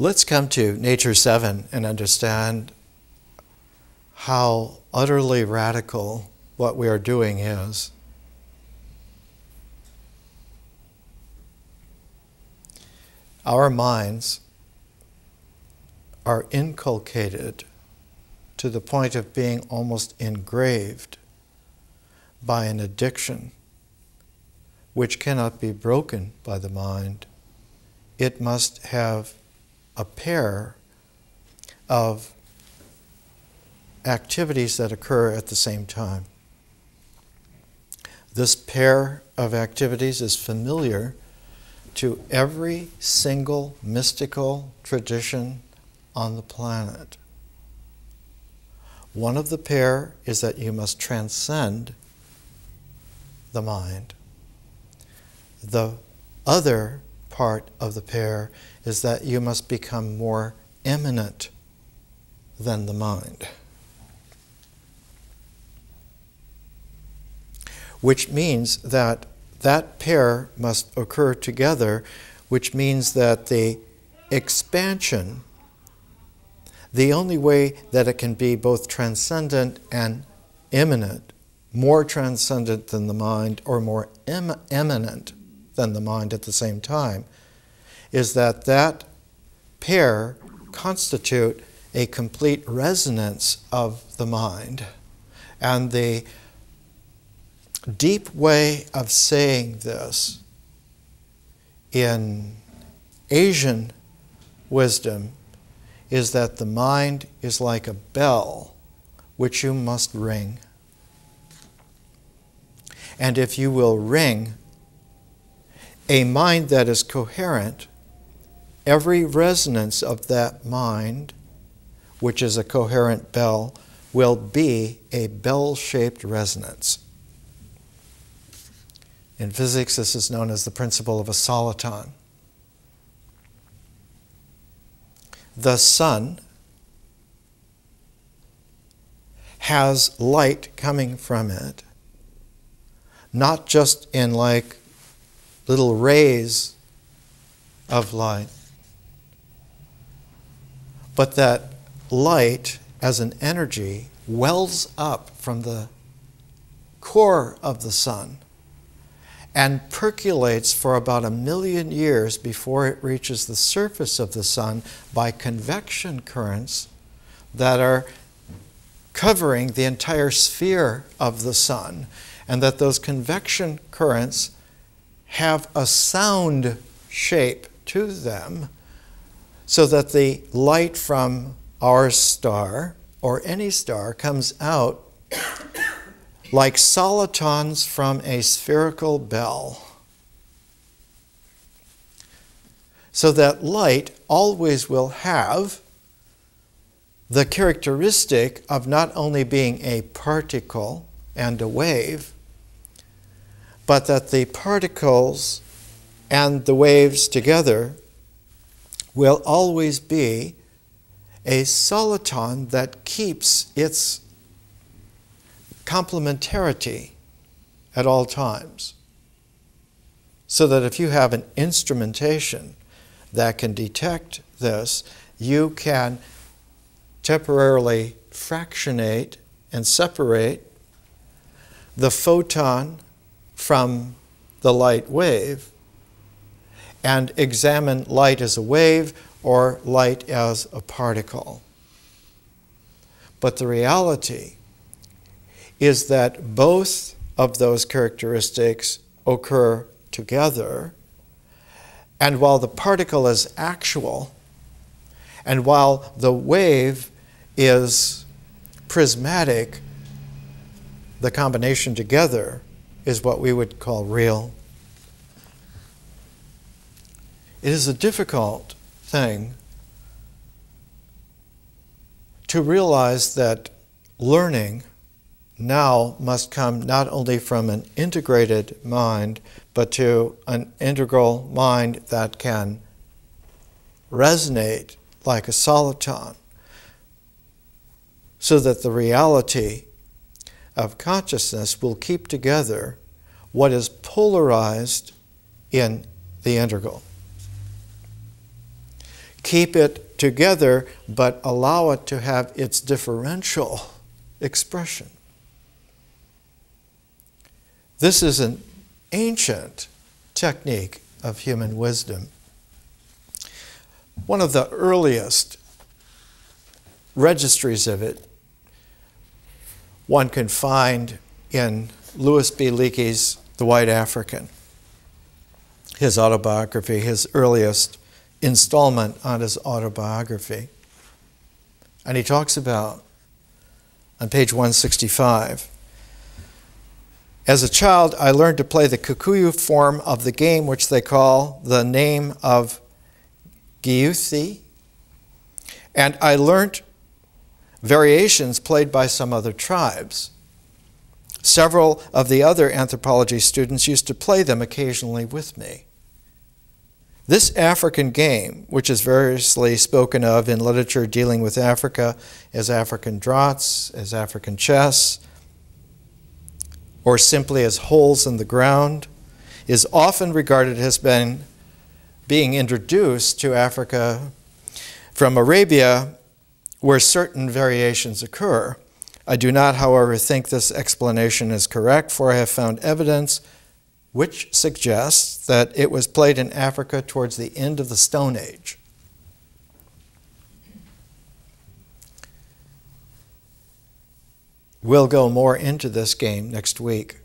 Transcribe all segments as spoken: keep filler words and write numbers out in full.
Let's come to Nature seven and understand how utterly radical what we are doing is. Our minds are inculcated to the point of being almost engraved by an addiction which cannot be broken by the mind. It must have a pair of activities that occur at the same time. This pair of activities is familiar to every single mystical tradition on the planet. One of the pair is that you must transcend the mind. The other part of the pair is that you must become more eminent than the mind. Which means that that pair must occur together, which means that the expansion, the only way that it can be both transcendent and immanent, more transcendent than the mind or more em- eminent than the mind at the same time, is that that pair constitute a complete resonance of the mind. And the deep way of saying this in Asian wisdom is that the mind is like a bell which you must ring. And if you will ring a mind that is coherent, every resonance of that mind, which is a coherent bell, will be a bell-shaped resonance. In physics, this is known as the principle of a soliton. The sun has light coming from it, not just in like little rays of light, but that light as an energy wells up from the core of the sun and percolates for about a million years before it reaches the surface of the sun by convection currents that are covering the entire sphere of the sun, and that those convection currents have a sound shape to them so that the light from our star or any star comes out like solitons from a spherical bell. So that light always will have the characteristic of not only being a particle and a wave, but that the particles and the waves together will always be a soliton that keeps its complementarity at all times. So that if you have an instrumentation that can detect this, you can temporarily fractionate and separate the photon from the light wave and examine light as a wave or light as a particle. But the reality is that both of those characteristics occur together, and while the particle is actual, and while the wave is prismatic, the combination together is what we would call real. It is a difficult thing to realize that learning now must come not only from an integrated mind, but to an integral mind that can resonate like a soliton, so that the reality of consciousness will keep together what is polarized in the integral. keep it together, but allow it to have its differential expression. This is an ancient technique of human wisdom. One of the earliest registries of it one can find in Louis B. Leakey's The White African, his autobiography, his earliest installment on his autobiography. And he talks about, on page one sixty-five, as a child, I learned to play the Kikuyu form of the game which they call the name of Giuthi, and I learned variations played by some other tribes. Several of the other anthropology students used to play them occasionally with me. This African game, which is variously spoken of in literature dealing with Africa as African draughts, as African chess, or simply as holes in the ground, is often regarded as been being introduced to Africa from Arabia, where certain variations occur. I do not, however, think this explanation is correct, for I have found evidence which suggests that it was played in Africa towards the end of the Stone Age. We'll go more into this game next week.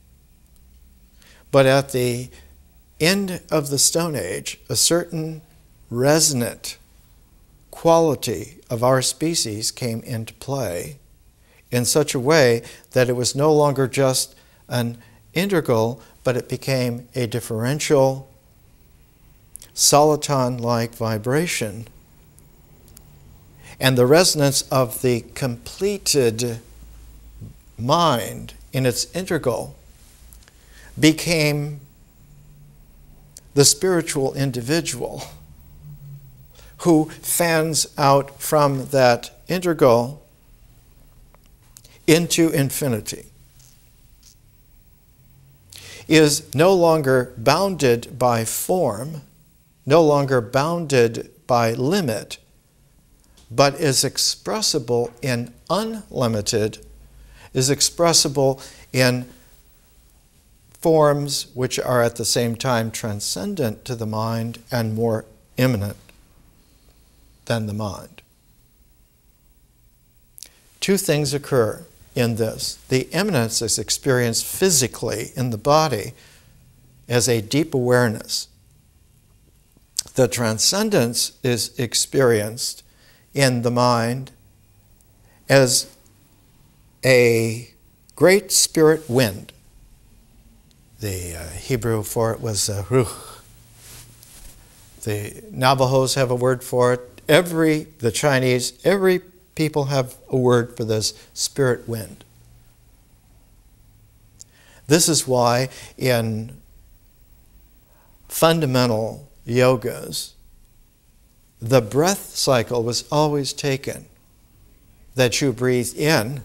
But at the end of the Stone Age, a certain resonant quality of our species came into play in such a way that it was no longer just an integral, but it became a differential, soliton-like vibration. And the resonance of the completed mind in its integral became the spiritual individual who fans out from that integral into infinity, is no longer bounded by form, no longer bounded by limit, but is expressible in unlimited, is expressible in forms which are at the same time transcendent to the mind and more immanent than the mind. Two things occur in this. The immanence is experienced physically in the body as a deep awareness. The transcendence is experienced in the mind as a great spirit wind. The uh, Hebrew for it was uh, ruch. The Navajos have a word for it. Every, the Chinese, every people have a word for this spirit wind. This is why in fundamental yogas, the breath cycle was always taken, that you breathe in,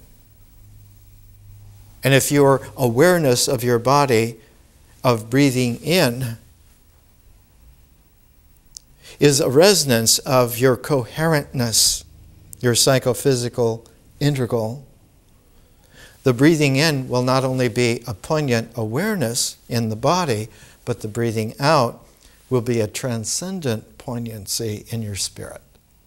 and if your awareness of your body, of breathing in, is a resonance of your coherentness, your psychophysical integral, the breathing in will not only be a poignant awareness in the body, but the breathing out will be a transcendent poignancy in your spirit.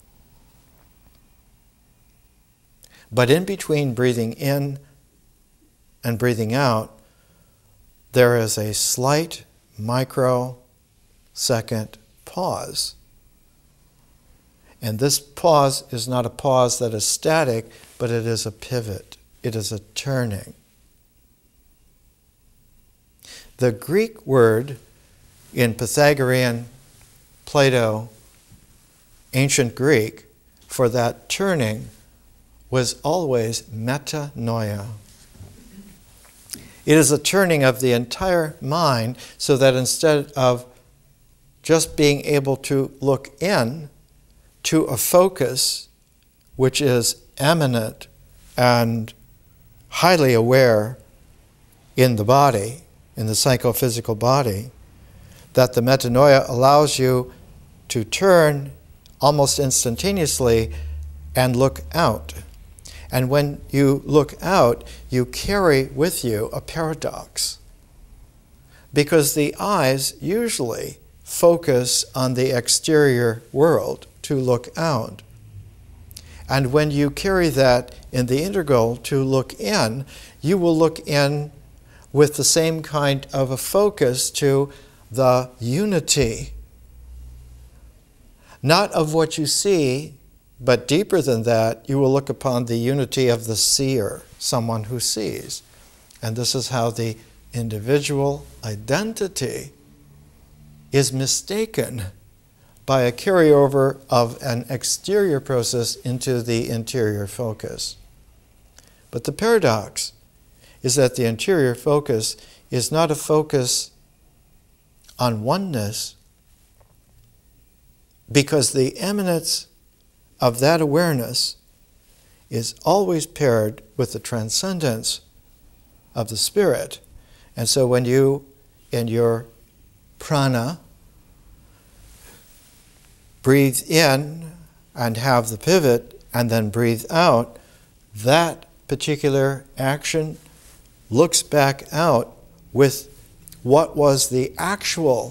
But in between breathing in and breathing out, there is a slight microsecond pause. And this pause is not a pause that is static, but it is a pivot. It is a turning. The Greek word in Pythagorean, Plato, ancient Greek, for that turning was always metanoia. It is a turning of the entire mind so that instead of just being able to look in to a focus which is eminent and highly aware in the body, in the psychophysical body, that the metanoia allows you to turn almost instantaneously and look out. And when you look out, you carry with you a paradox. Because the eyes usually focus on the exterior world to look out. And when you carry that in the integral to look in, you will look in with the same kind of a focus to the unity. Not of what you see, but deeper than that, you will look upon the unity of the seer, someone who sees. And this is how the individual identity is mistaken by a carryover of an exterior process into the interior focus. But the paradox is that the interior focus is not a focus on oneness, because the eminence of that awareness is always paired with the transcendence of the spirit. And so when you, in your prana, breathe in and have the pivot and then breathe out, that particular action looks back out with what was the actual,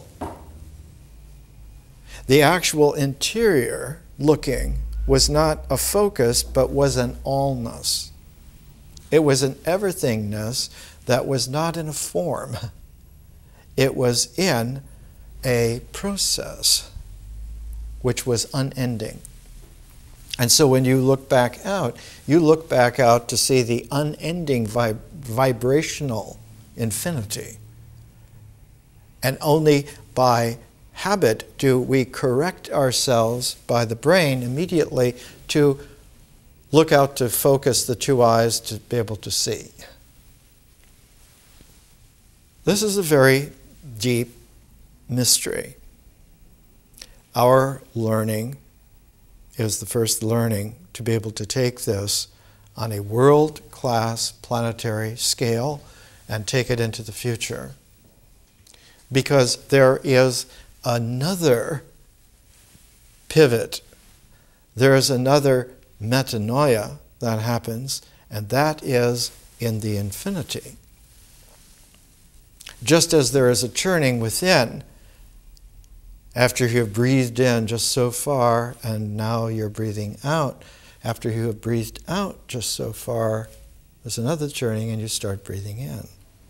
the actual interior looking was not a focus, but was an allness. It was an everythingness that was not in a form. It was in a process which was unending. And so when you look back out, you look back out to see the unending vib- vibrational infinity. And only by habit do we correct ourselves by the brain immediately to look out to focus the two eyes to be able to see. This is a very deep mystery. Our learning is the first learning to be able to take this on a world-class planetary scale and take it into the future. Because there is another pivot. There is another metanoia that happens, and that is in the infinity. Just as there is a churning within, after you have breathed in just so far, and now you're breathing out, after you have breathed out just so far, there's another churning and you start breathing in.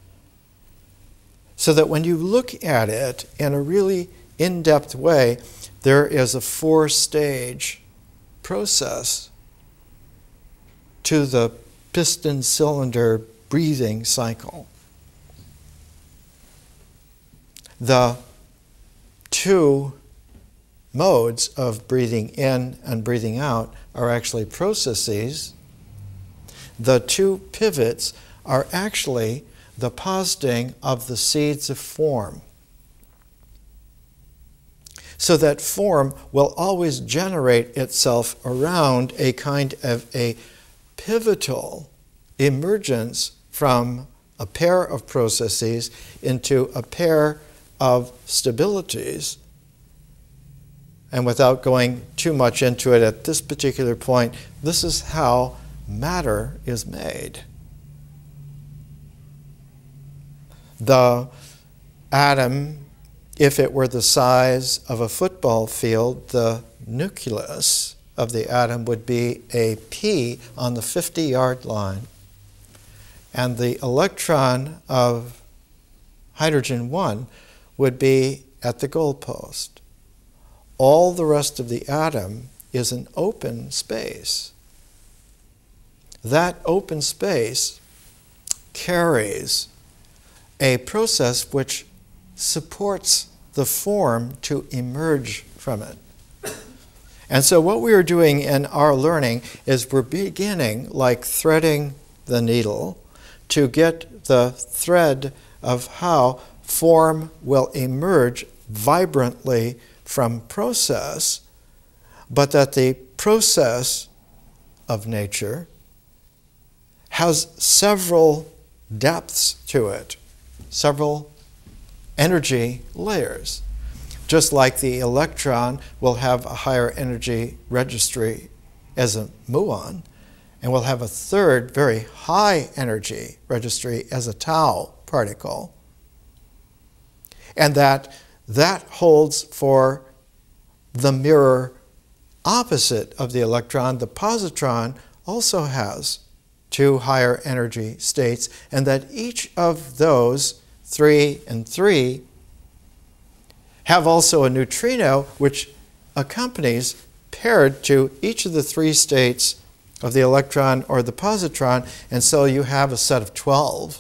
So that when you look at it in a really in-depth way, there is a four-stage process to the piston cylinder breathing cycle. The two modes of breathing in and breathing out are actually processes. The two pivots are actually the positing of the seeds of form. So that form will always generate itself around a kind of a pivotal emergence from a pair of processes into a pair of stabilities. And without going too much into it at this particular point, this is how matter is made. The atom, if it were the size of a football field, the nucleus of the atom would be a P on the fifty-yard line. And the electron of hydrogen one would be at the goalpost. All the rest of the atom is an open space. That open space carries a process which supports the form to emerge from it. And so what we are doing in our learning is we're beginning, like threading the needle, to get the thread of how form will emerge vibrantly from process, but that the process of nature has several depths to it, several energy layers. just like the electron will have a higher energy registry as a muon, and will have a third very high energy registry as a tau particle. And that that holds for the mirror opposite of the electron. The positron also has two higher energy states, and that each of those, three and three, have also a neutrino which accompanies, paired to each of the three states of the electron or the positron, and so you have a set of twelve.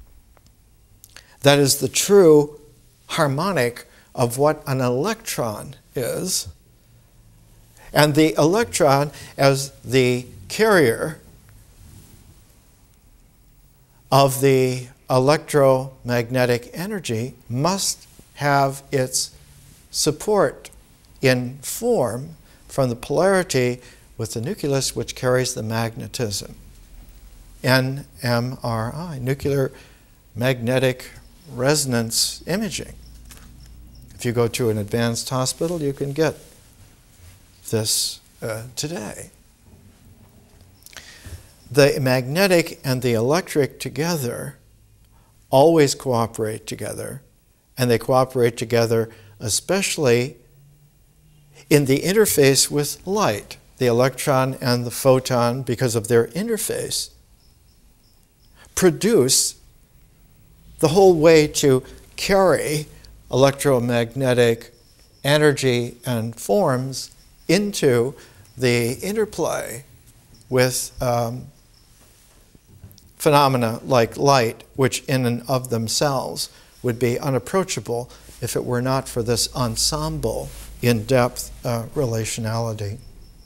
That is the true harmonic of what an electron is. And the electron, as the carrier of the electromagnetic energy, must have its support in form from the polarity with the nucleus which carries the magnetism. N M R I, nuclear magnetic resonance imaging. If you go to an advanced hospital, you can get this uh, today. The magnetic and the electric together always cooperate together, and they cooperate together especially in the interface with light. The electron and the photon, because of their interface, produce the whole way to carry electromagnetic energy and forms into the interplay with um, phenomena like light, which in and of themselves would be unapproachable if it were not for this ensemble in-depth uh, relationality.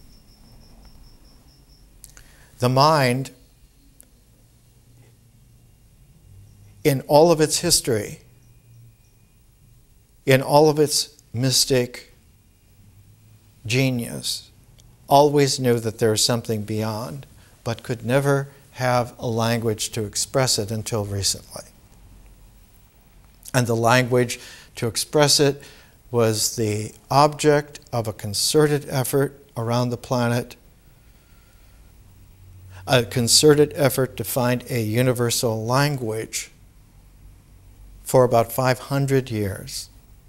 The mind, in all of its history, in all of its mystic genius, always knew that there is something beyond, but could never have a language to express it until recently. And the language to express it was the object of a concerted effort around the planet, a concerted effort to find a universal language for about five hundred years.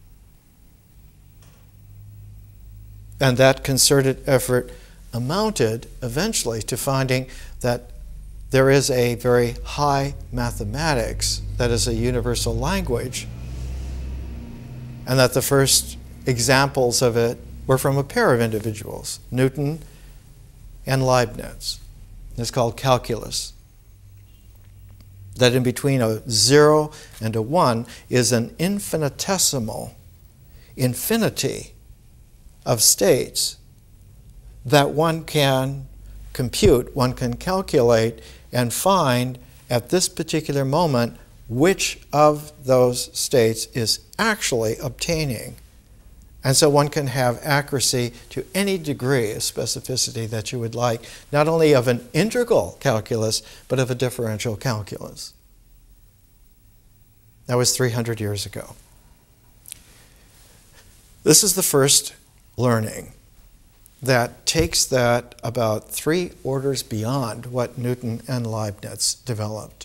And that concerted effort amounted eventually to finding that there is a very high mathematics that is a universal language, and that the first examples of it were from a pair of individuals, Newton and Leibniz. It's called calculus. That in between a zero and a one is an infinitesimal infinity of states that one can compute, one can calculate, and find at this particular moment which of those states is actually obtaining. And so one can have accuracy to any degree of specificity that you would like, not only of an integral calculus, but of a differential calculus. That was three hundred years ago. This is the first learning that takes that about three orders beyond what Newton and Leibniz developed.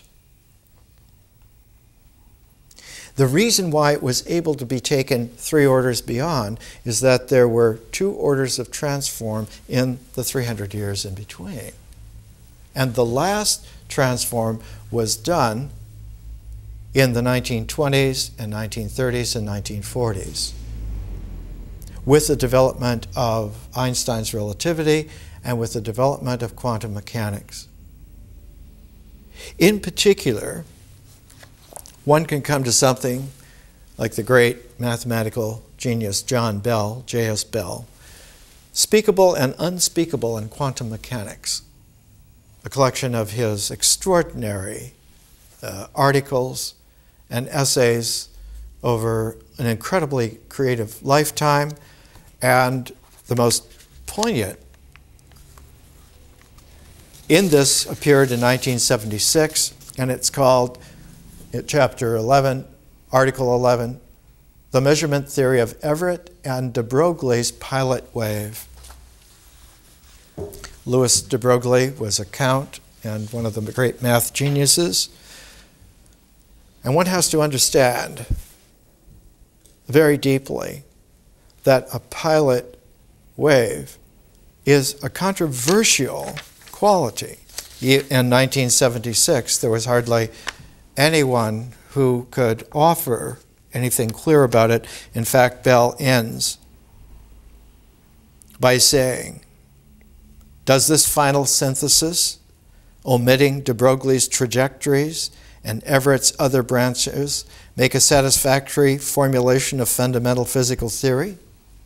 The reason why it was able to be taken three orders beyond is that there were two orders of transform in the three hundred years in between. And the last transform was done in the nineteen twenties and nineteen thirties and nineteen forties with the development of Einstein's relativity and with the development of quantum mechanics. In particular, one can come to something like the great mathematical genius John Bell, J S Bell, Speakable and Unspeakable in Quantum Mechanics, a collection of his extraordinary uh, articles and essays over an incredibly creative lifetime, and the most poignant in this appeared in nineteen seventy-six, and it's called, at chapter eleven, article eleven, the measurement theory of Everett and de Broglie's pilot wave. Louis de Broglie was a count and one of the great math geniuses. And one has to understand very deeply that a pilot wave is a controversial quality. In nineteen seventy-six, there was hardly anyone who could offer anything clear about it. In fact, Bell ends by saying, does this final synthesis, omitting de Broglie's trajectories and Everett's other branches, make a satisfactory formulation of fundamental physical theory?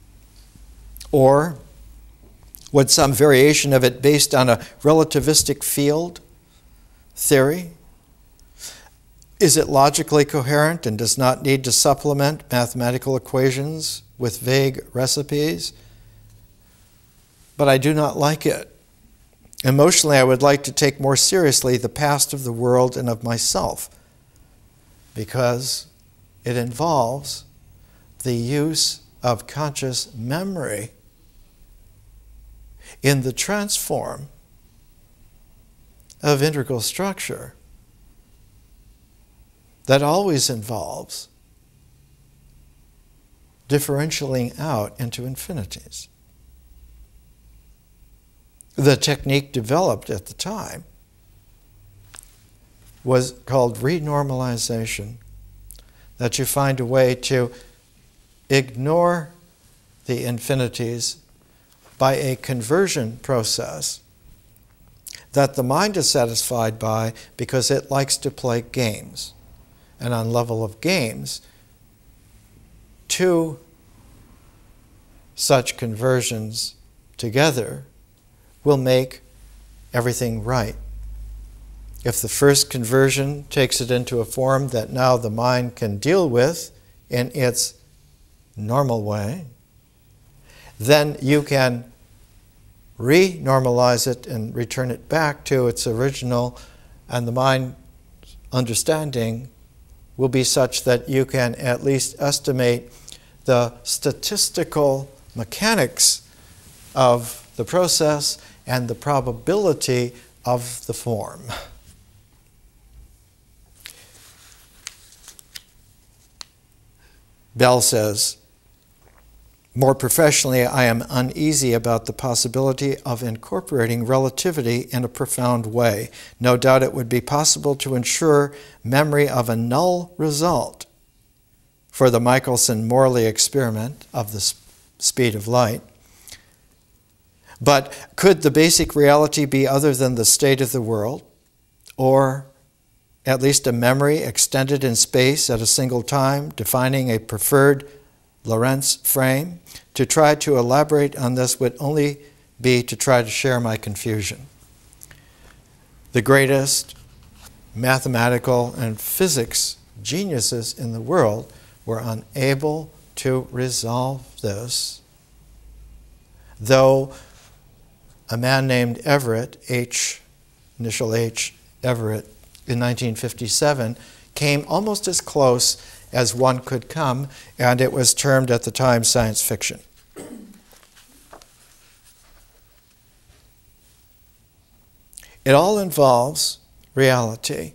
Or would some variation of it based on a relativistic field theory? Is it logically coherent and does not need to supplement mathematical equations with vague recipes? But I do not like it. Emotionally, I would like to take more seriously the past of the world and of myself, because it involves the use of conscious memory in the transform of integral structure that always involves differentialing out into infinities. The technique developed at the time was called renormalization, that you find a way to ignore the infinities by a conversion process that the mind is satisfied by because it likes to play games. And on level of games, two such conversions together will make everything right. If the first conversion takes it into a form that now the mind can deal with in its normal way, then you can re-normalize it and return it back to its original, and the mind understanding will be such that you can at least estimate the statistical mechanics of the process and the probability of the form. Bell says, more professionally, I am uneasy about the possibility of incorporating relativity in a profound way. No doubt it would be possible to ensure memory of a null result for the Michelson-Morley experiment of the speed of light. But could the basic reality be other than the state of the world, or at least a memory extended in space at a single time, defining a preferred Lorentz frame? To try to elaborate on this would only be to try to share my confusion. The greatest mathematical and physics geniuses in the world were unable to resolve this, though a man named Everett, H, initial H, Everett, in nineteen fifty-seven, came almost as close as one could come, and it was termed at the time science fiction. It all involves reality.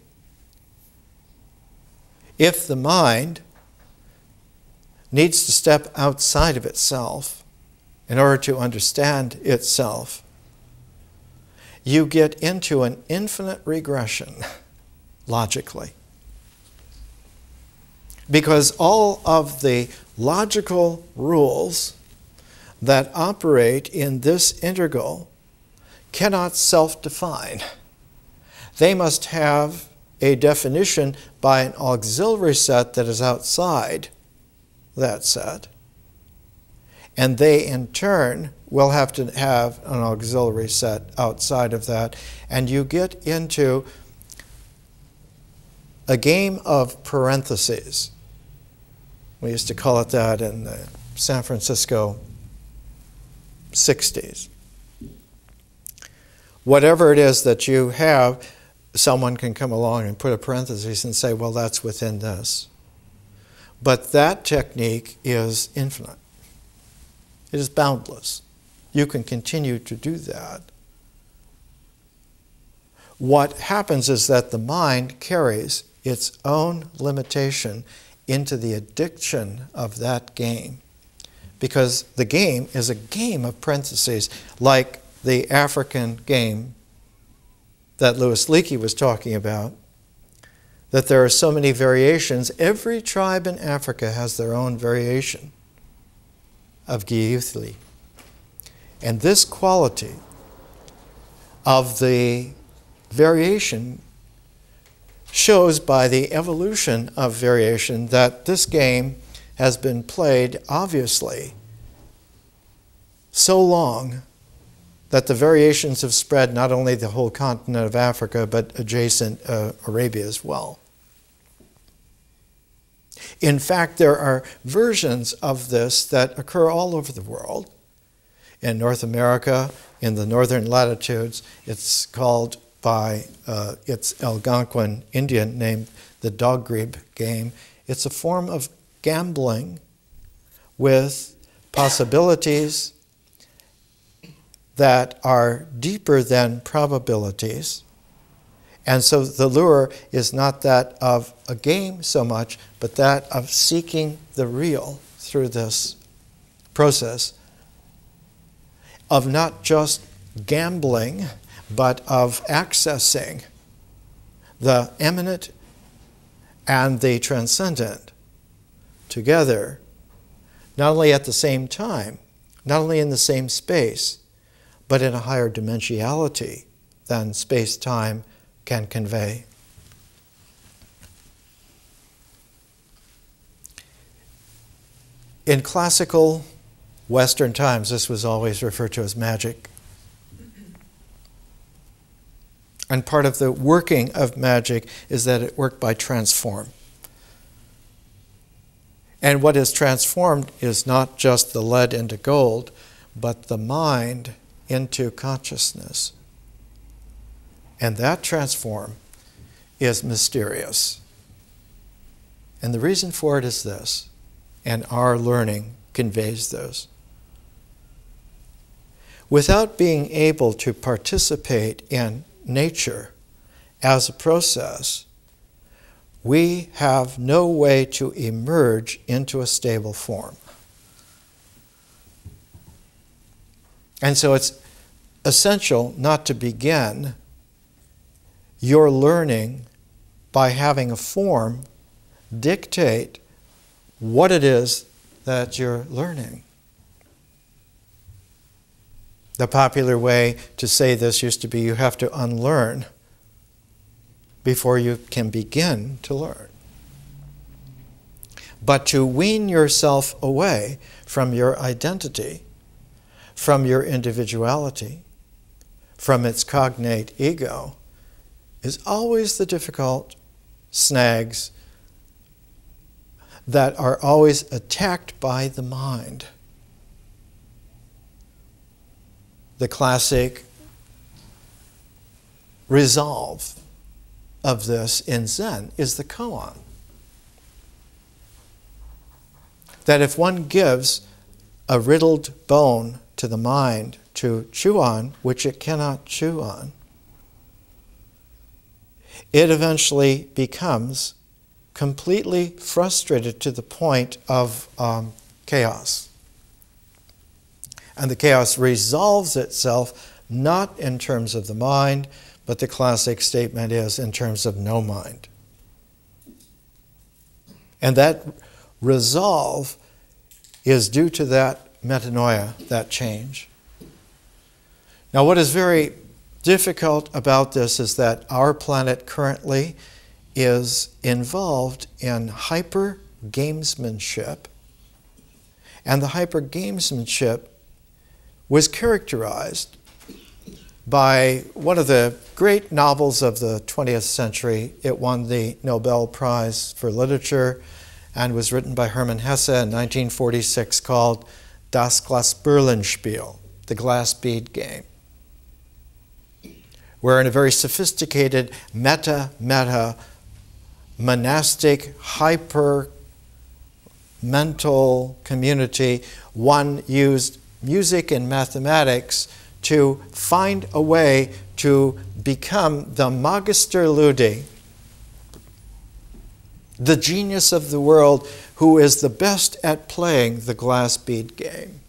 If the mind needs to step outside of itself in order to understand itself, you get into an infinite regression, logically. Because all of the logical rules that operate in this integral cannot self-define. They must have a definition by an auxiliary set that is outside that set. And they, in turn, will have to have an auxiliary set outside of that. And you get into a game of parentheses. We used to call it that in the San Francisco sixties. Whatever it is that you have, someone can come along and put a parenthesis and say, well, that's within this. But that technique is infinite. It is boundless. You can continue to do that. What happens is that the mind carries its own limitation into the addiction of that game. Because the game is a game of parentheses, like the African game that Louis Leakey was talking about, that there are so many variations. Every tribe in Africa has their own variation of Giyuthli. And this quality of the variation shows by the evolution of variation that this game has been played, obviously, so long that the variations have spread not only the whole continent of Africa, but adjacent uh, Arabia as well. In fact, there are versions of this that occur all over the world. In North America, in the northern latitudes, it's called by uh, its Algonquin Indian name the Dogrib game. It's a form of gambling with possibilities that are deeper than probabilities. And so the lure is not that of a game so much, but that of seeking the real through this process of not just gambling, but of accessing the eminent and the transcendent together, not only at the same time, not only in the same space, but in a higher dimensionality than space-time can convey. In classical Western times, this was always referred to as magic. And part of the working of magic is that it worked by transform. And what is transformed is not just the lead into gold, but the mind into consciousness. And that transform is mysterious. And the reason for it is this, and our learning conveys this. Without being able to participate in nature as a process, we have no way to emerge into a stable form. And so it's essential not to begin your learning by having a form dictate what it is that you're learning. The popular way to say this used to be you have to unlearn before you can begin to learn. But to wean yourself away from your identity, from your individuality, from its cognate ego, is always the difficult snags that are always attacked by the mind. The classic resolve of this in Zen is the koan. That if one gives a riddled bone to the mind to chew on, which it cannot chew on, it eventually becomes completely frustrated to the point of um, chaos. And the chaos resolves itself not in terms of the mind, but the classic statement is in terms of no mind. And that resolve is due to that metanoia, that change. Now, what is very difficult about this is that our planet currently is involved in hyper-gamesmanship, and the hyper-gamesmanship was characterized by one of the great novels of the twentieth century. It won the Nobel Prize for Literature and was written by Hermann Hesse in nineteen forty-six, called Das Glasperlenspiel, the glass bead game, where in a very sophisticated meta-meta monastic hyper mental community, one used music and mathematics to find a way to become the Magister Ludi, the genius of the world who is the best at playing the glass bead game.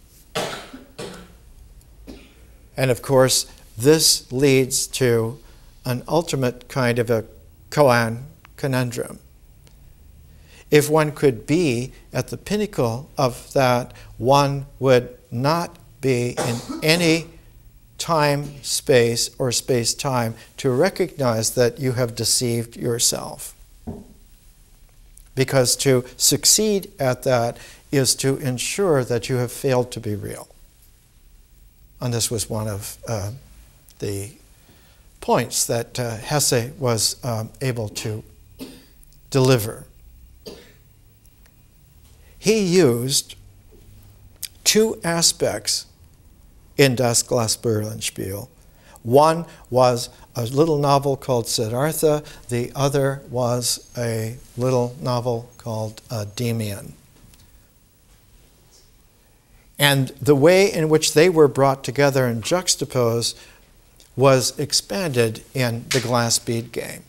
And of course, this leads to an ultimate kind of a koan conundrum. If one could be at the pinnacle of that, one would not be in any time, space, or space-time to recognize that you have deceived yourself. Because to succeed at that is to ensure that you have failed to be real. And this was one of uh, the points that uh, Hesse was um, able to deliver. He used two aspects in Das Glasperlenspiel. One was a little novel called Siddhartha. The other was a little novel called uh, Demian. And the way in which they were brought together and juxtaposed was expanded in the glass bead game.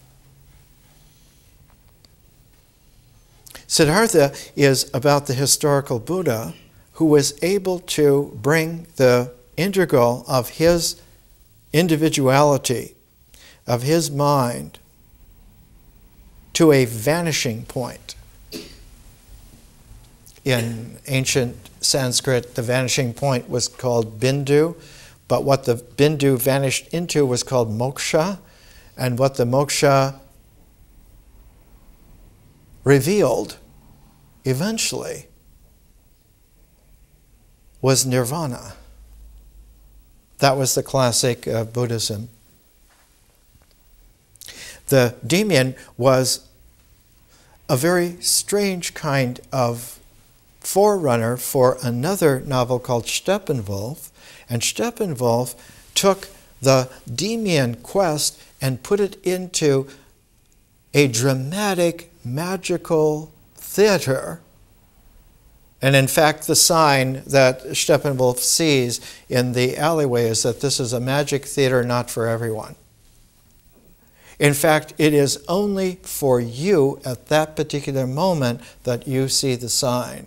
Siddhartha is about the historical Buddha who was able to bring the integral of his individuality, of his mind, to a vanishing point. In ancient Sanskrit, the vanishing point was called Bindu, but what the Bindu vanished into was called moksha, and what the moksha revealed eventually was nirvana. That was the classic uh, Buddhism. The Demian was a very strange kind of forerunner for another novel called Steppenwolf, and Steppenwolf took the Demian quest and put it into a dramatic, magical theater. And in fact, the sign that Steppenwolf sees in the alleyway is that this is a magic theater not for everyone. In fact, it is only for you at that particular moment that you see the sign.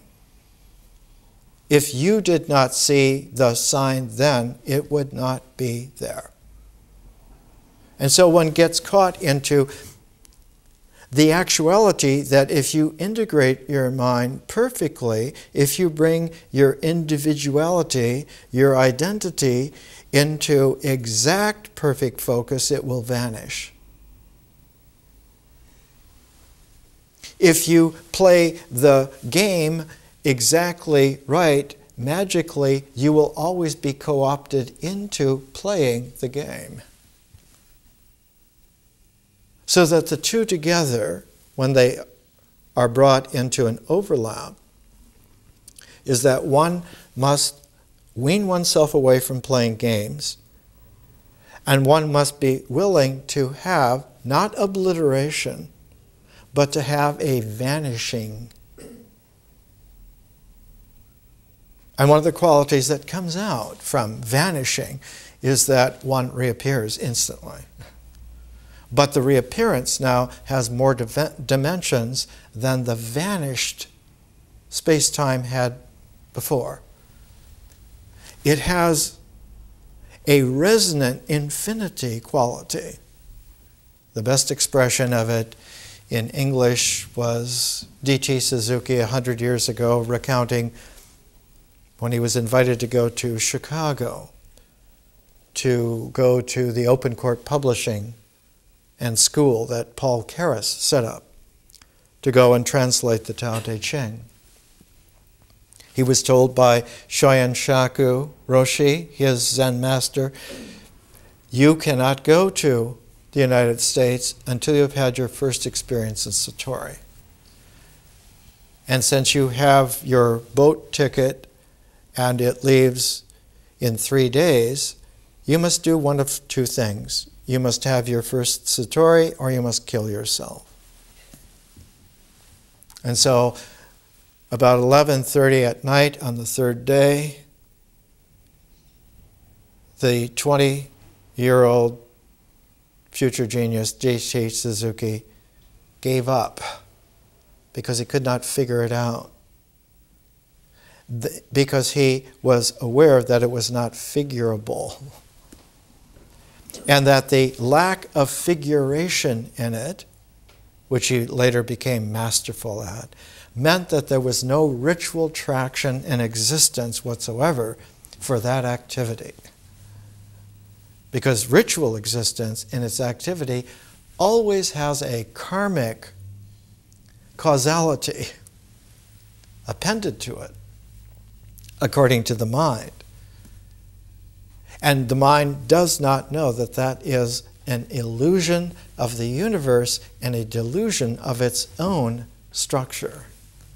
If you did not see the sign then, it would not be there. And so one gets caught into the actuality that if you integrate your mind perfectly, if you bring your individuality, your identity into exact perfect focus, it will vanish. If you play the game exactly right, magically, you will always be co-opted into playing the game. So that the two together, when they are brought into an overlap, is that one must wean oneself away from playing games, and one must be willing to have not obliteration, but to have a vanishing. And one of the qualities that comes out from vanishing is that one reappears instantly. But the reappearance now has more dimensions than the vanished space-time had before. It has a resonant infinity quality. The best expression of it in English was D T Suzuki a hundred years ago, recounting when he was invited to go to Chicago to go to the Open Court Publishing and school that Paul Karras set up to go and translate the Tao Te Ching. He was told by Shoyen Shaku Roshi, his Zen master, you cannot go to the United States until you have had your first experience in Satori. And since you have your boat ticket and it leaves in three days, you must do one of two things. You must have your first Satori or you must kill yourself. And so about eleven thirty at night on the third day, the twenty-year-old future genius J H Suzuki gave up because he could not figure it out. The, because he was aware that it was not figurable. And that the lack of figuration in it, which he later became masterful at, meant that there was no ritual traction in existence whatsoever for that activity. Because ritual existence in its activity always has a karmic causality appended to it, according to the mind. And the mind does not know that that is an illusion of the universe and a delusion of its own structure.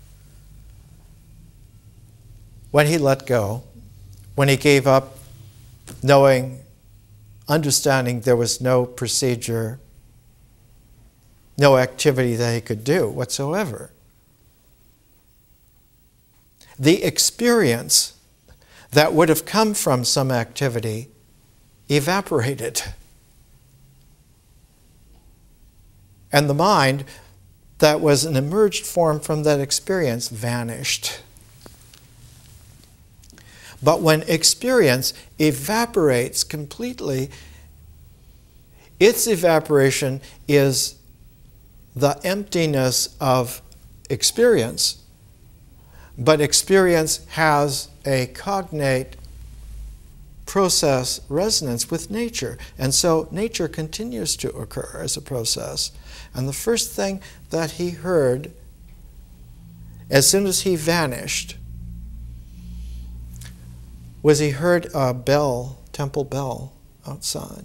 When he let go, when he gave up knowing, understanding there was no procedure, no activity that he could do whatsoever, the experience that would have come from some activity evaporated. And the mind that was an emerged form from that experience vanished. But when experience evaporates completely, its evaporation is the emptiness of experience. But experience has a cognate process resonance with nature. And so nature continues to occur as a process. And the first thing that he heard, as soon as he vanished, was he heard a bell, temple bell, outside.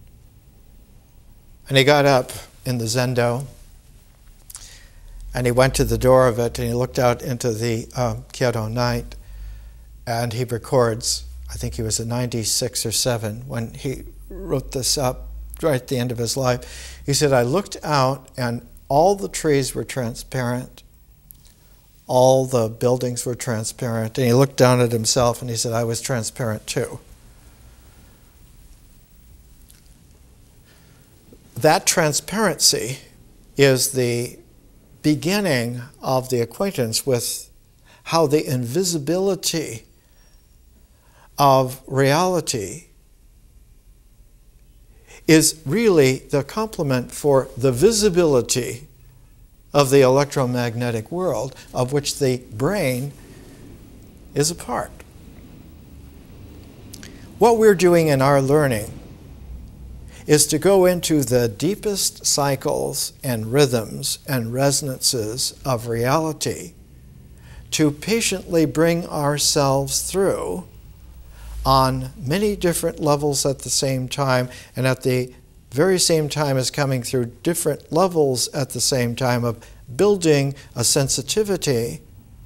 And he got up in the Zendo, and he went to the door of it, and he looked out into the uh, Kyoto night, and he records, I think he was a ninety-six or seven when he wrote this up right at the end of his life. He said, I looked out, and all the trees were transparent. All the buildings were transparent. And he looked down at himself, and he said, I was transparent too. That transparency is the beginning of the acquaintance with how the invisibility of reality is really the complement for the visibility of the electromagnetic world, of which the brain is a part. What we're doing in our learning is to go into the deepest cycles and rhythms and resonances of reality, to patiently bring ourselves through on many different levels at the same time, and at the very same time as coming through different levels at the same time of building a sensitivity,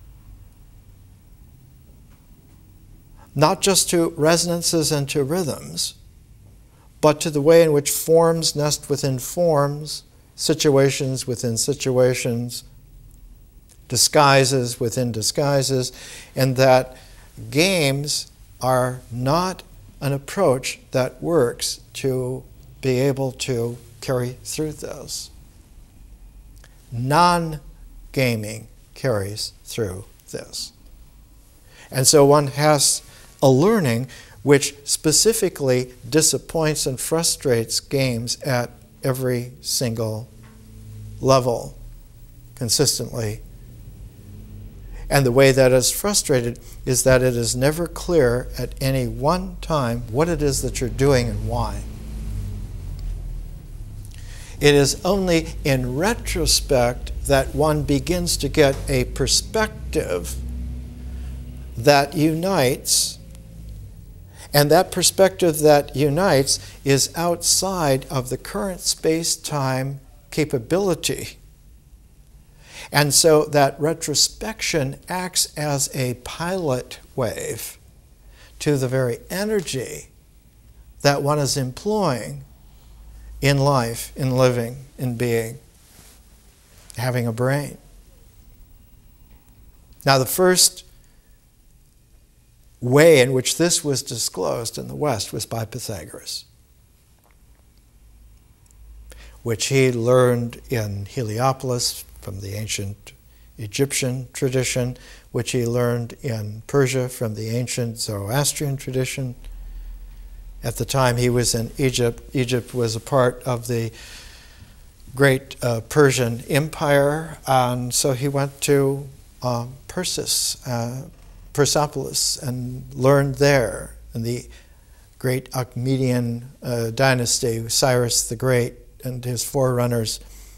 not just to resonances and to rhythms, but to the way in which forms nest within forms, situations within situations, disguises within disguises, and that games are not an approach that works to be able to carry through those. Non-gaming carries through this. And so one has a learning which specifically disappoints and frustrates games at every single level consistently. And the way that is frustrated is that it is never clear at any one time what it is that you're doing and why. It is only in retrospect that one begins to get a perspective that unites, and that perspective that unites is outside of the current space-time capability. And so that retrospection acts as a pilot wave to the very energy that one is employing in life, in living, in being, having a brain. Now, the first way in which this was disclosed in the West was by Pythagoras, which he learned in Heliopolis from the ancient Egyptian tradition, which he learned in Persia from the ancient Zoroastrian tradition. At the time he was in Egypt, Egypt was a part of the great uh, Persian Empire, and so he went to uh, Persis, uh, Persepolis, and learned there in the great Achaemenid uh, dynasty, Cyrus the Great and his forerunners,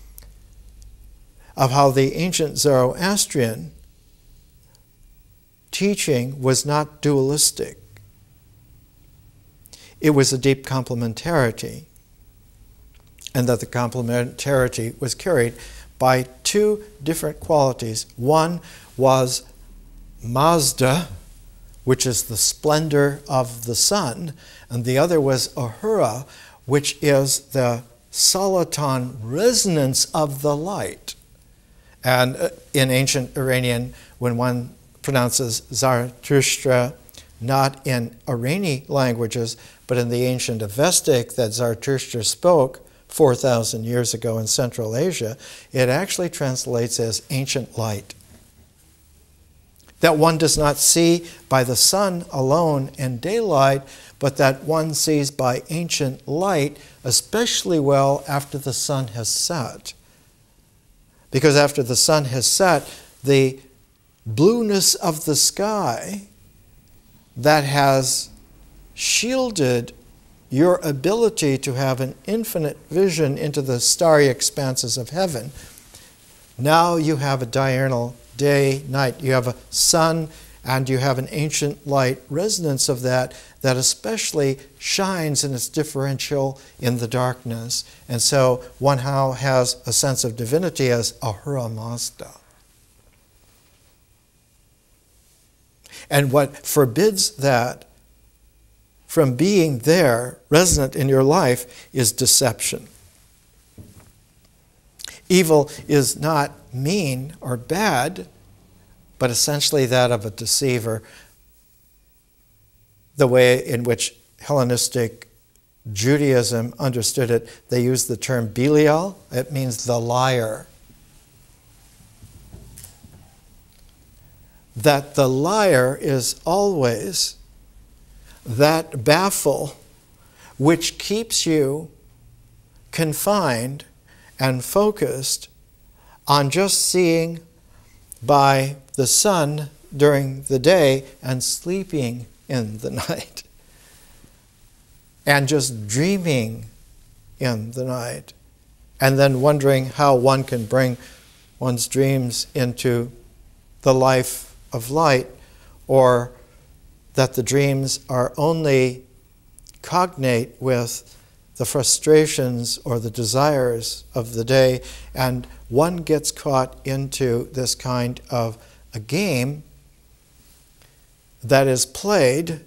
of how the ancient Zoroastrian teaching was not dualistic. It was a deep complementarity, and that the complementarity was carried by two different qualities. One was Mazda, which is the splendor of the sun, and the other was Ahura, which is the soliton resonance of the light. And in ancient Iranian, when one pronounces Zarathustra, not in Irani languages, but in the ancient Avestic that Zarathustra spoke four thousand years ago in Central Asia, it actually translates as ancient light. That one does not see by the sun alone in daylight, but that one sees by ancient light, especially well after the sun has set. Because after the sun has set, the blueness of the sky that has shielded your ability to have an infinite vision into the starry expanses of heaven, now you have a diurnal day, night. You have a sun and you have an ancient light resonance of that, that especially shines in its differential in the darkness. And so one how has a sense of divinity as Ahura Mazda. And what forbids that from being there, resonant in your life, is deception. Evil is not mean or bad, but essentially that of a deceiver. The way in which Hellenistic Judaism understood it, they used the term Belial. It means the liar. That the liar is always that baffle which keeps you confined and focused on just seeing by the sun during the day and sleeping in the night, and just dreaming in the night, and then wondering how one can bring one's dreams into the life of light, or that the dreams are only cognate with the frustrations or the desires of the day, and one gets caught into this kind of a game that is played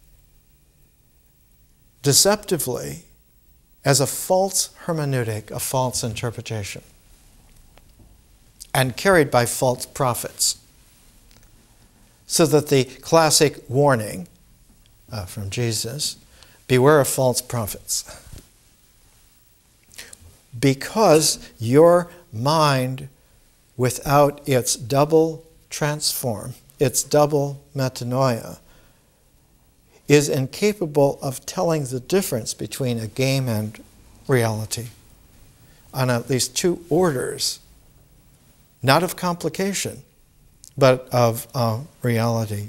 deceptively as a false hermeneutic, a false interpretation, and carried by false prophets. So that the classic warning uh, from Jesus, beware of false prophets. Because your mind, without its double transform, its double metanoia, is incapable of telling the difference between a game and reality on at least two orders, not of complication, but of uh, reality.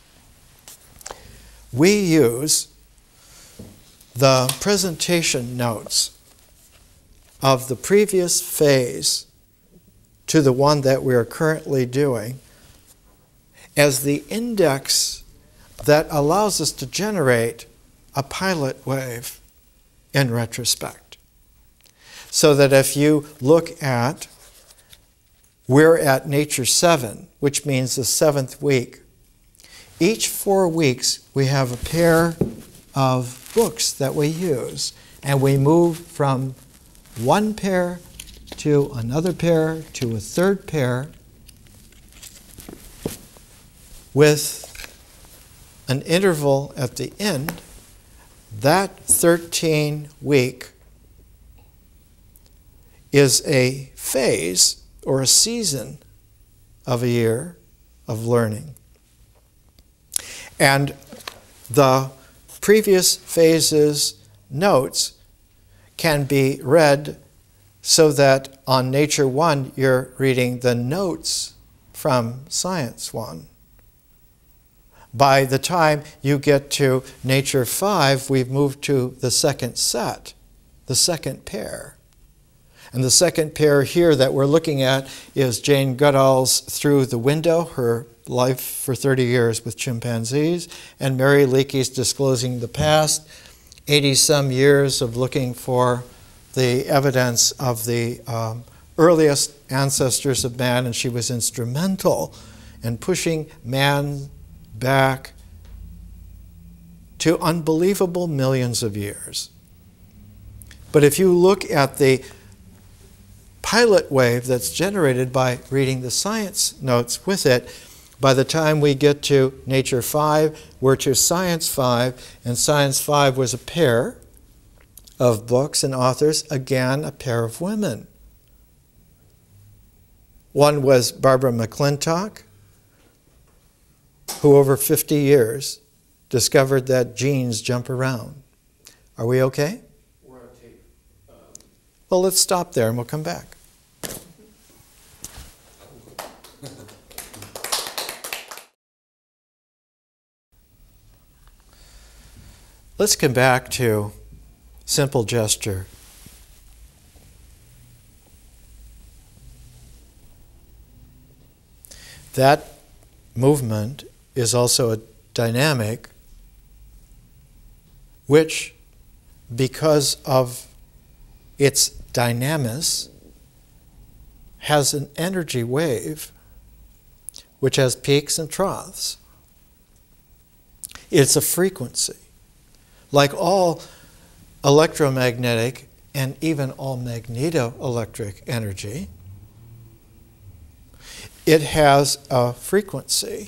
We use the presentation notes of the previous phase to the one that we are currently doing as the index that allows us to generate a pilot wave in retrospect. So that if you look at, we're at Nature seven, which means the seventh week. Each four weeks we have a pair of books that we use, and we move from one pair to another pair to a third pair. with an interval at the end, that thirteen week is a phase or a season of a year of learning. And the previous phases notes can be read so that on Nature one you're reading the notes from Science one. By the time you get to Nature five, we've moved to the second set, the second pair. And the second pair here that we're looking at is Jane Goodall's Through the Window, her life for thirty years with chimpanzees, and Mary Leakey's Disclosing the Past, eighty-some years of looking for the evidence of the um, earliest ancestors of man, and she was instrumental in pushing man back to unbelievable millions of years. But if you look at the pilot wave that's generated by reading the science notes with it, by the time we get to Nature five, we're to Science five, and Science five was a pair of books and authors, again, a pair of women. One was Barbara McClintock, who over fifty years discovered that genes jump around. Are we okay? We're on tape. Um, Well, let's stop there and we'll come back. Let's come back to simple gesture. That movement is also a dynamic which, because of its dynamis, has an energy wave which has peaks and troughs. It's a frequency. Like all electromagnetic and even all magnetoelectric energy, it has a frequency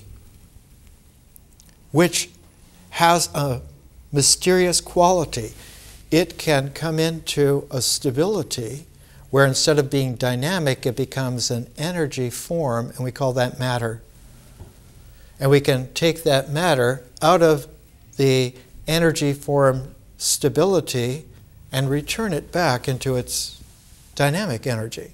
which has a mysterious quality. It can come into a stability where instead of being dynamic, it becomes an energy form, and we call that matter. And we can take that matter out of the energy form stability and return it back into its dynamic energy.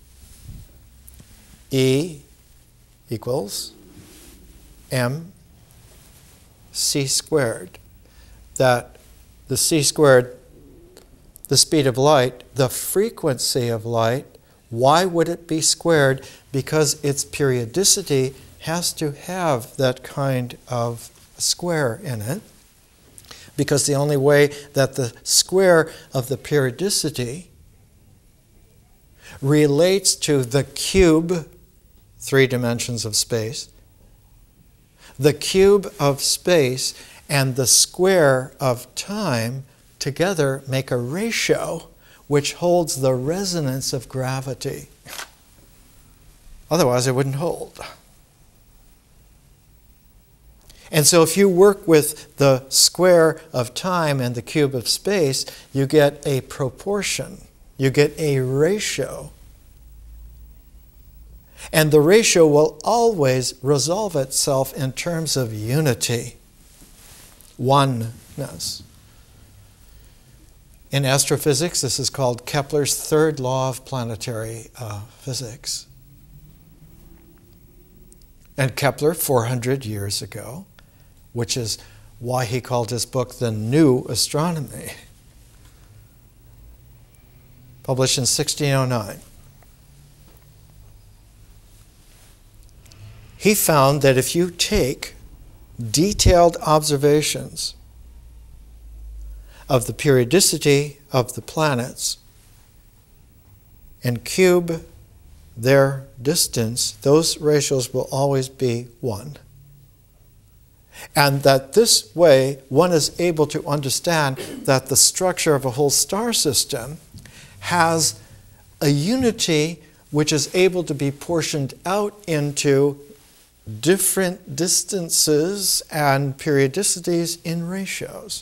E equals m c squared. That the c squared, the speed of light, the frequency of light, why would it be squared? Because its periodicity has to have that kind of square in it. Because the only way that the square of the periodicity relates to the cube, three dimensions of space, the cube of space and the square of time together make a ratio which holds the resonance of gravity. Otherwise, it wouldn't hold. And so if you work with the square of time and the cube of space, you get a proportion. You get a ratio. And the ratio will always resolve itself in terms of unity, oneness. In astrophysics, this is called Kepler's third law of planetary uh, physics. And Kepler, four hundred years ago, which is why he called his book The New Astronomy, published in sixteen oh nine. He found that if you take detailed observations of the periodicity of the planets and cube their distance, those ratios will always be one. And that this way, one is able to understand that the structure of a whole star system has a unity which is able to be portioned out into different distances and periodicities in ratios.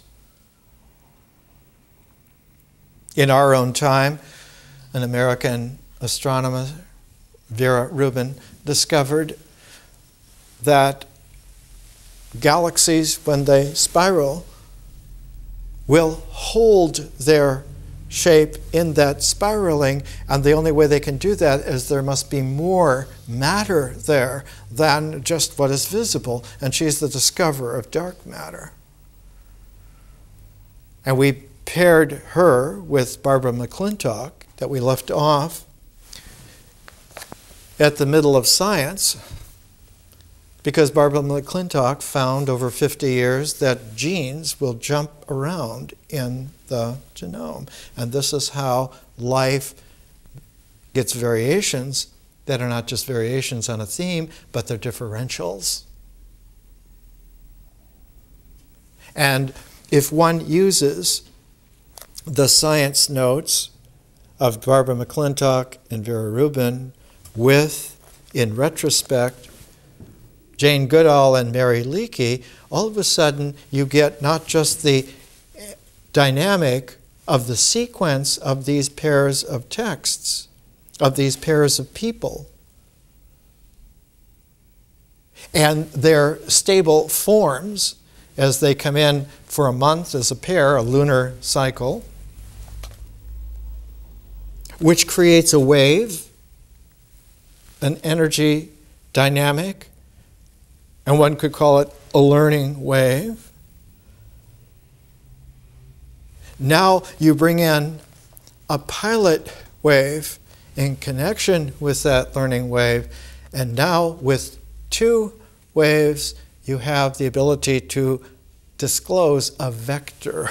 In our own time, an American astronomer, Vera Rubin, discovered that galaxies, when they spiral, will hold their shape in that spiraling, and the only way they can do that is there must be more matter there than just what is visible, and she's the discoverer of dark matter. And we paired her with Barbara McClintock, that we left off at the middle of science, because Barbara McClintock found over fifty years that genes will jump around in the genome. And this is how life gets variations that are not just variations on a theme, but they're differentials. And if one uses the science notes of Barbara McClintock and Vera Rubin with, in retrospect, Jane Goodall and Mary Leakey, all of a sudden you get not just the dynamic of the sequence of these pairs of texts, of these pairs of people, and their stable forms as they come in for a month as a pair, a lunar cycle, which creates a wave, an energy dynamic, and one could call it a learning wave. Now you bring in a pilot wave in connection with that learning wave, and now with two waves you have the ability to disclose a vector.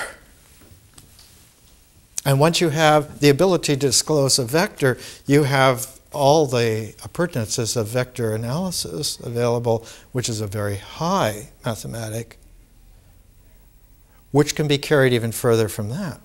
And once you have the ability to disclose a vector, you have all the appurtenances of vector analysis available, which is a very high mathematic, which can be carried even further from that.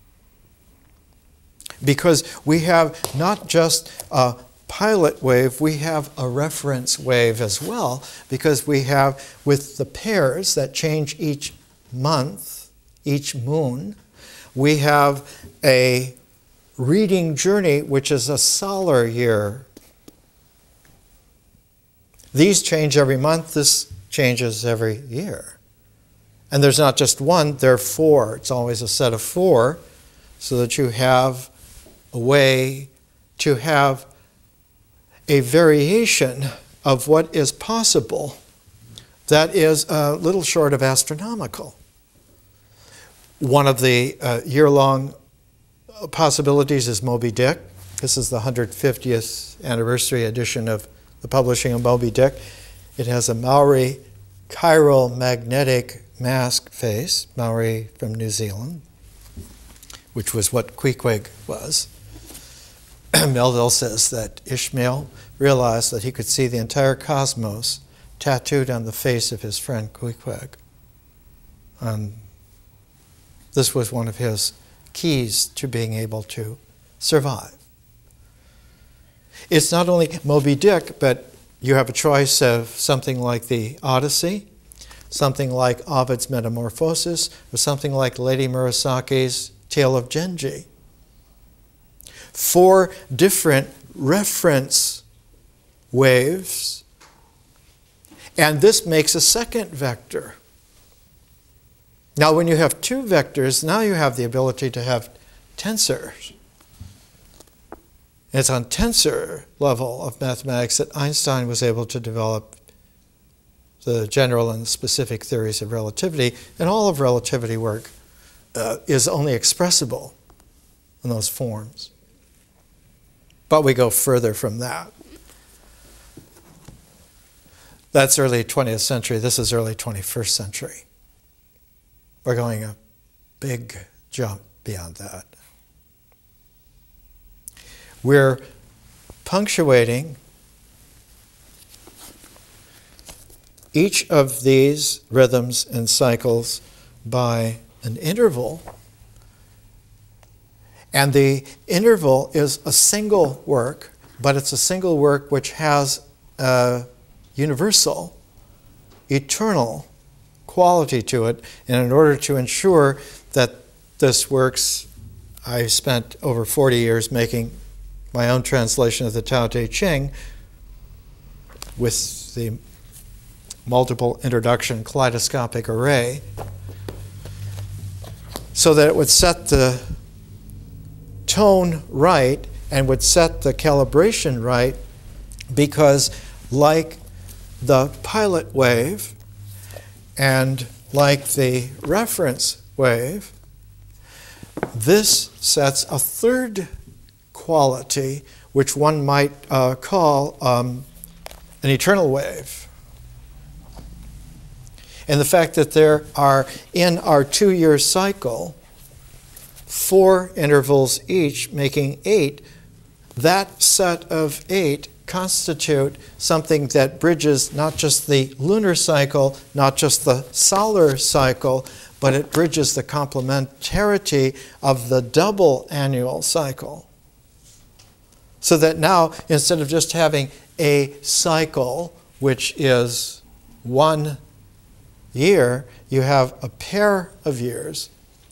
Because we have not just a pilot wave, we have a reference wave as well, because we have, with the pairs that change each month, each moon, we have a reading journey, which is a solar year. These change every month, this changes every year. And there's not just one, there are four. It's always a set of four, so that you have a way to have a variation of what is possible that is a little short of astronomical. One of the uh, year-long possibilities is Moby Dick. This is the one hundred fiftieth anniversary edition of the publishing of Moby Dick. It has a Maori chiral magnetic mask face, Maori from New Zealand, which was what Queequeg was. Melville says that Ishmael realized that he could see the entire cosmos tattooed on the face of his friend Queequeg. And this was one of his keys to being able to survive. It's not only Moby Dick, but you have a choice of something like the Odyssey, something like Ovid's Metamorphosis, or something like Lady Murasaki's Tale of Genji. Four different reference waves, and this makes a second vector. Now, when you have two vectors, now you have the ability to have tensors. It's on tensor level of mathematics that Einstein was able to develop the general and specific theories of relativity, and all of relativity work uh, is only expressible in those forms. But we go further from that. That's early twentieth century. This is early twenty-first century. We're going a big jump beyond that. We're punctuating each of these rhythms and cycles by an interval, and the interval is a single work, but it's a single work which has a universal, eternal quality to it. And in order to ensure that this works, I spent over forty years making my own translation of the Tao Te Ching with the multiple introduction kaleidoscopic array, so that it would set the tone right and would set the calibration right, because like the pilot wave and like the reference wave, this sets a third quality which one might uh, call um, an eternal wave. And the fact that there are, in our two-year cycle, four intervals each, making eight, that set of eight constitute something that bridges not just the lunar cycle, not just the solar cycle, but it bridges the complementarity of the double annual cycle. So that now, instead of just having a cycle, which is one year, you have a pair of years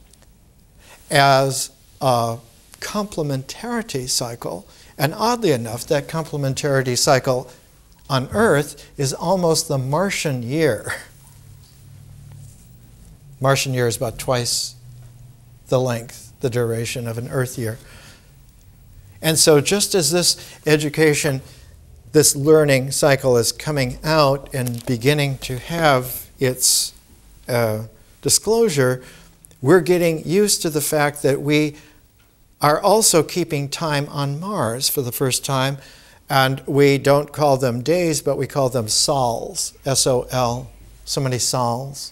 as a complementarity cycle. And oddly enough, that complementarity cycle on Earth is almost the Martian year. Martian year is about twice the length, the duration of an Earth year. And so just as this education, this learning cycle is coming out and beginning to have its uh, disclosure, we're getting used to the fact that we are also keeping time on Mars for the first time, and we don't call them days, but we call them sols, S O L, so many sols.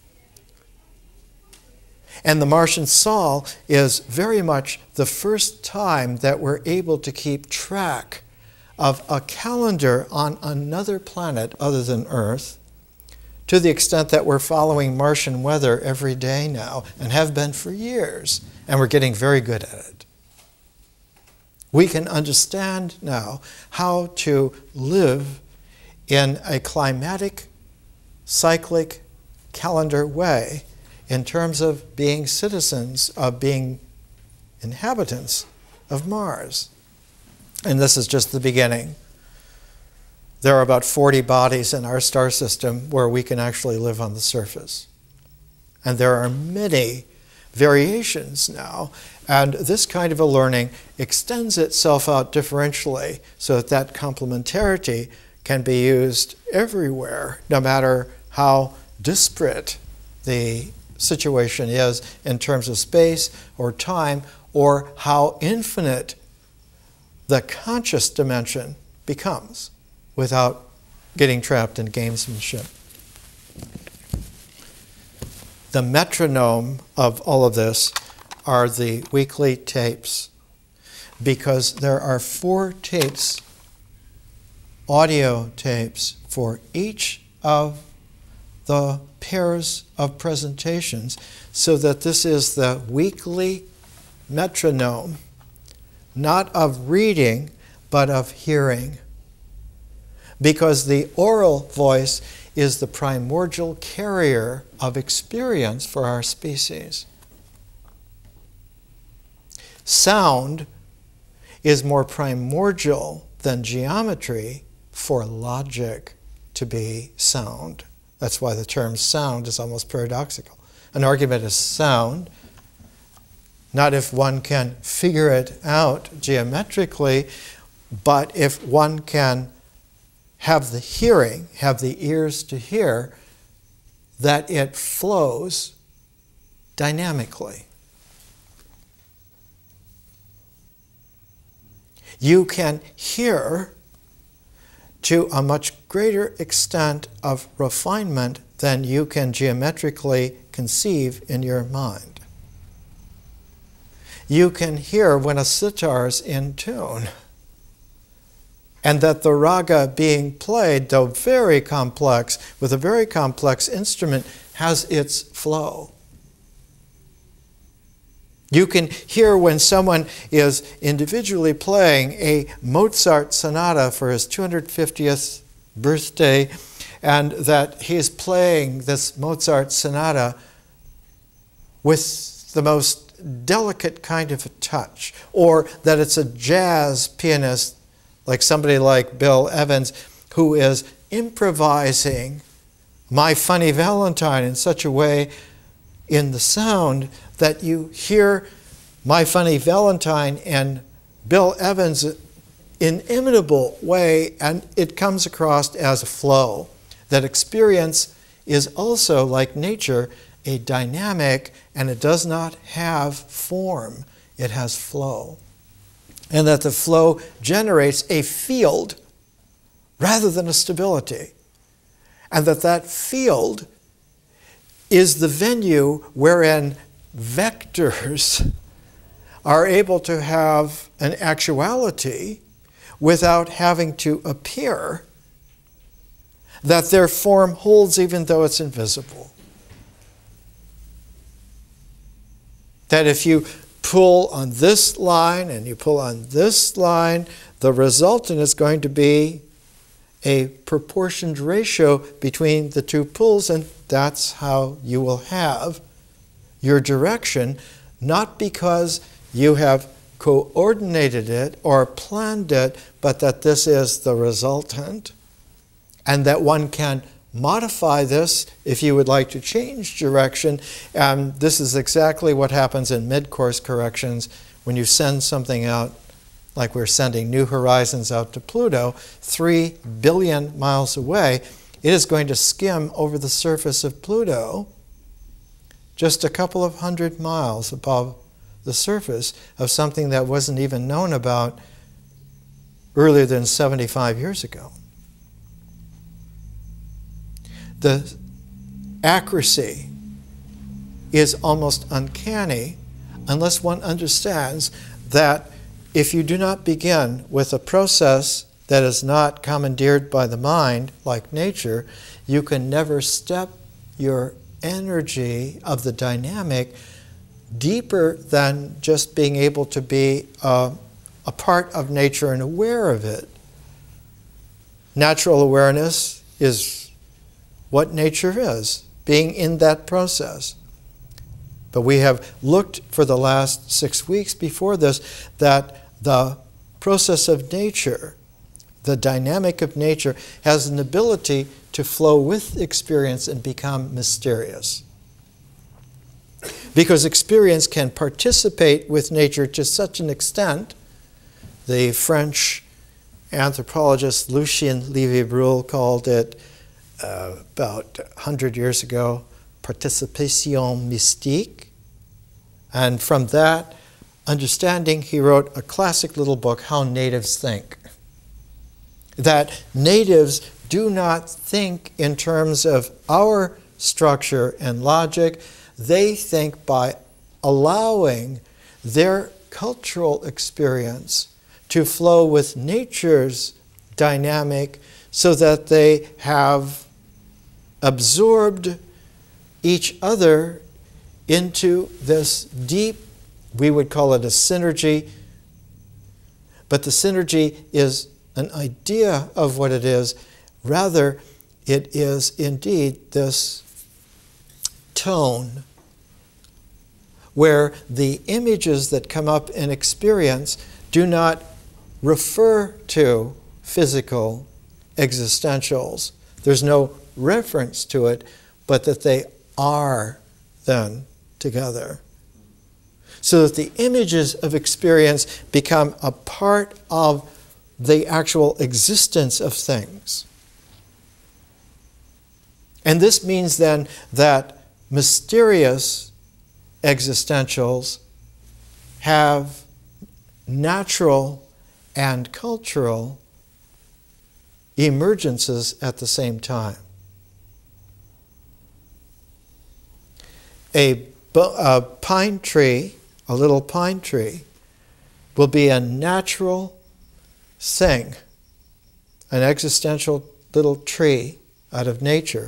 And the Martian sol is very much the first time that we're able to keep track of a calendar on another planet other than Earth, to the extent that we're following Martian weather every day now, and have been for years, and we're getting very good at it. We can understand now how to live in a climatic, cyclic, calendar way in terms of being citizens, of being inhabitants of Mars. And this is just the beginning. There are about forty bodies in our star system where we can actually live on the surface. And there are many variations now. And this kind of a learning extends itself out differentially so that that complementarity can be used everywhere, no matter how disparate the situation is in terms of space or time, or how infinite the conscious dimension becomes without getting trapped in gamesmanship. The metronome of all of this are the weekly tapes, because there are four tapes, audio tapes, for each of the pairs of presentations, so that this is the weekly metronome, not of reading, but of hearing. Because the oral voice is the primordial carrier of experience for our species. Sound is more primordial than geometry for logic to be sound. That's why the term sound is almost paradoxical. An argument is sound, not if one can figure it out geometrically, but if one can have the hearing, have the ears to hear, that it flows dynamically. You can hear to a much greater extent of refinement than you can geometrically conceive in your mind. You can hear when a sitar's in tune, and that the raga being played, though very complex, with a very complex instrument, has its flow. You can hear when someone is individually playing a Mozart sonata for his two hundred fiftieth birthday, and that he's playing this Mozart sonata with the most delicate kind of a touch, or that it's a jazz pianist, like somebody like Bill Evans, who is improvising My Funny Valentine in such a way in the sound that you hear My Funny Valentine and Bill Evans' inimitable way, and it comes across as a flow. That experience is also, like nature, a dynamic, and it does not have form. It has flow. And that the flow generates a field rather than a stability. And that that field is the venue wherein vectors are able to have an actuality without having to appear, that their form holds even though it's invisible. That if you pull on this line and you pull on this line, the resultant is going to be a proportioned ratio between the two pulls, and that's how you will have your direction, not because you have coordinated it or planned it, but that this is the resultant, and that one can modify this if you would like to change direction. And this is exactly what happens in mid-course corrections when you send something out, like we're sending New Horizons out to Pluto, three billion miles away. It is going to skim over the surface of Pluto just a couple of hundred miles above the surface of something that wasn't even known about earlier than seventy-five years ago. The accuracy is almost uncanny unless one understands that if you do not begin with a process that is not commandeered by the mind, like nature, you can never step your energy of the dynamic deeper than just being able to be uh, a part of nature and aware of it. Natural awareness is what nature is, being in that process. But we have looked for the last six weeks before this that the process of nature, the dynamic of nature, has an ability to flow with experience and become mysterious. Because experience can participate with nature to such an extent, the French anthropologist Lucien Levy-Bruhl called it uh, about one hundred years ago, participation mystique. And from that understanding, he wrote a classic little book, How Natives Think. That natives do not think in terms of our structure and logic. They think by allowing their cultural experience to flow with nature's dynamic so that they have absorbed each other into this deep, we would call it a synergy, but the synergy is an idea of what it is. Rather, it is indeed this tone where the images that come up in experience do not refer to physical existentials. There's no reference to it, but that they are then together. So that the images of experience become a part of the actual existence of things. And this means then that mysterious existentials have natural and cultural emergences at the same time. A, a pine tree, a little pine tree, will be a natural thing, an existential little tree out of nature.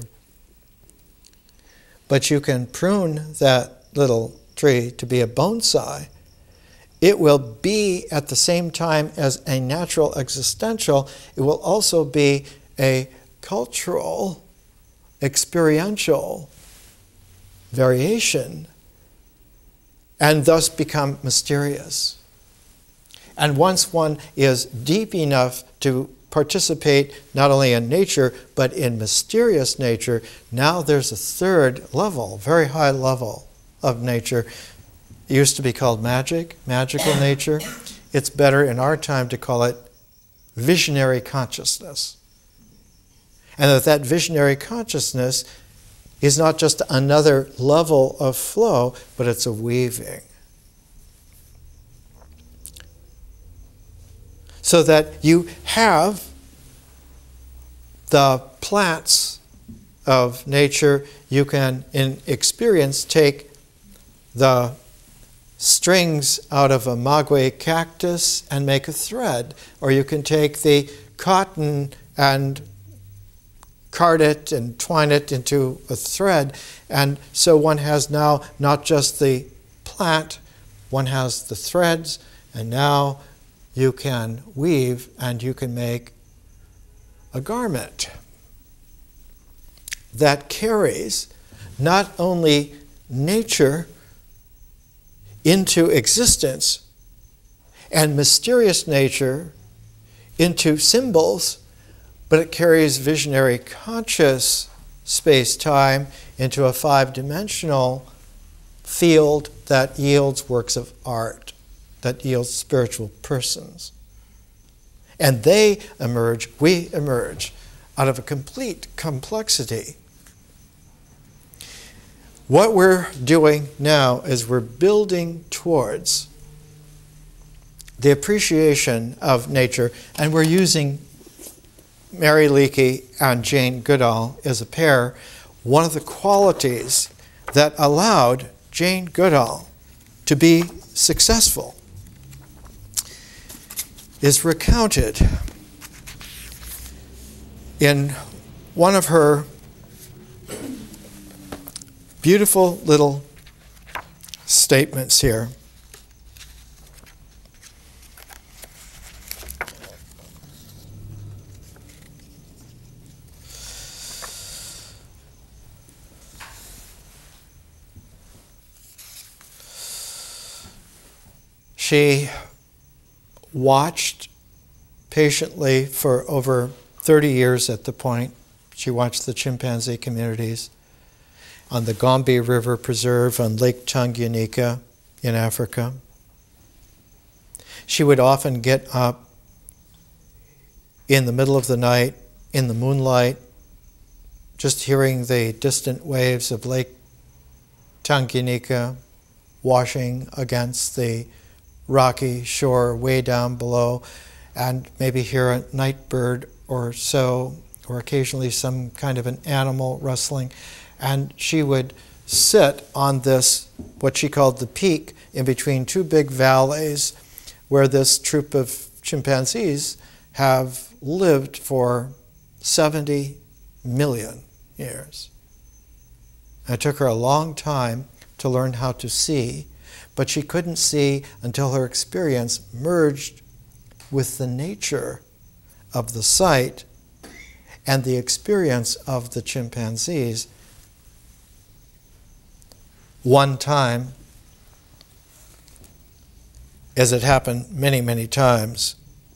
But you can prune that little tree to be a bonsai. It will be at the same time as a natural existential, it will also be a cultural, experiential variation, and thus become mysterious. And once one is deep enough to participate not only in nature, but in mysterious nature, now there's a third level, very high level of nature. It used to be called magic, magical nature. It's better in our time to call it visionary consciousness. And that that visionary consciousness is not just another level of flow, but it's a weaving. So that you have the plants of nature, you can, in experience, take the strings out of a maguey cactus and make a thread. Or you can take the cotton and card it and twine it into a thread. And so one has now not just the plant, one has the threads, and now you can weave and you can make a garment that carries not only nature into existence and mysterious nature into symbols, but it carries visionary conscious space-time into a five-dimensional field that yields works of art, that yields spiritual persons. And they emerge, we emerge, out of a complete complexity. What we're doing now is we're building towards the appreciation of nature, and we're using Mary Leakey and Jane Goodall as a pair. One of the qualities that allowed Jane Goodall to be successful is recounted in one of her beautiful little statements here. She watched patiently for over thirty years at the point. She watched the chimpanzee communities on the Gombe River Preserve on Lake Tanganyika in Africa. She would often get up in the middle of the night, in the moonlight, just hearing the distant waves of Lake Tanganyika washing against the rocky shore way down below, and maybe hear a night bird or so, or occasionally some kind of an animal rustling. And she would sit on this, what she called the peak, in between two big valleys, where this troop of chimpanzees have lived for seventy million years. It took her a long time to learn how to see, but she couldn't see until her experience merged with the nature of the site and the experience of the chimpanzees. One time, as it happened many, many times,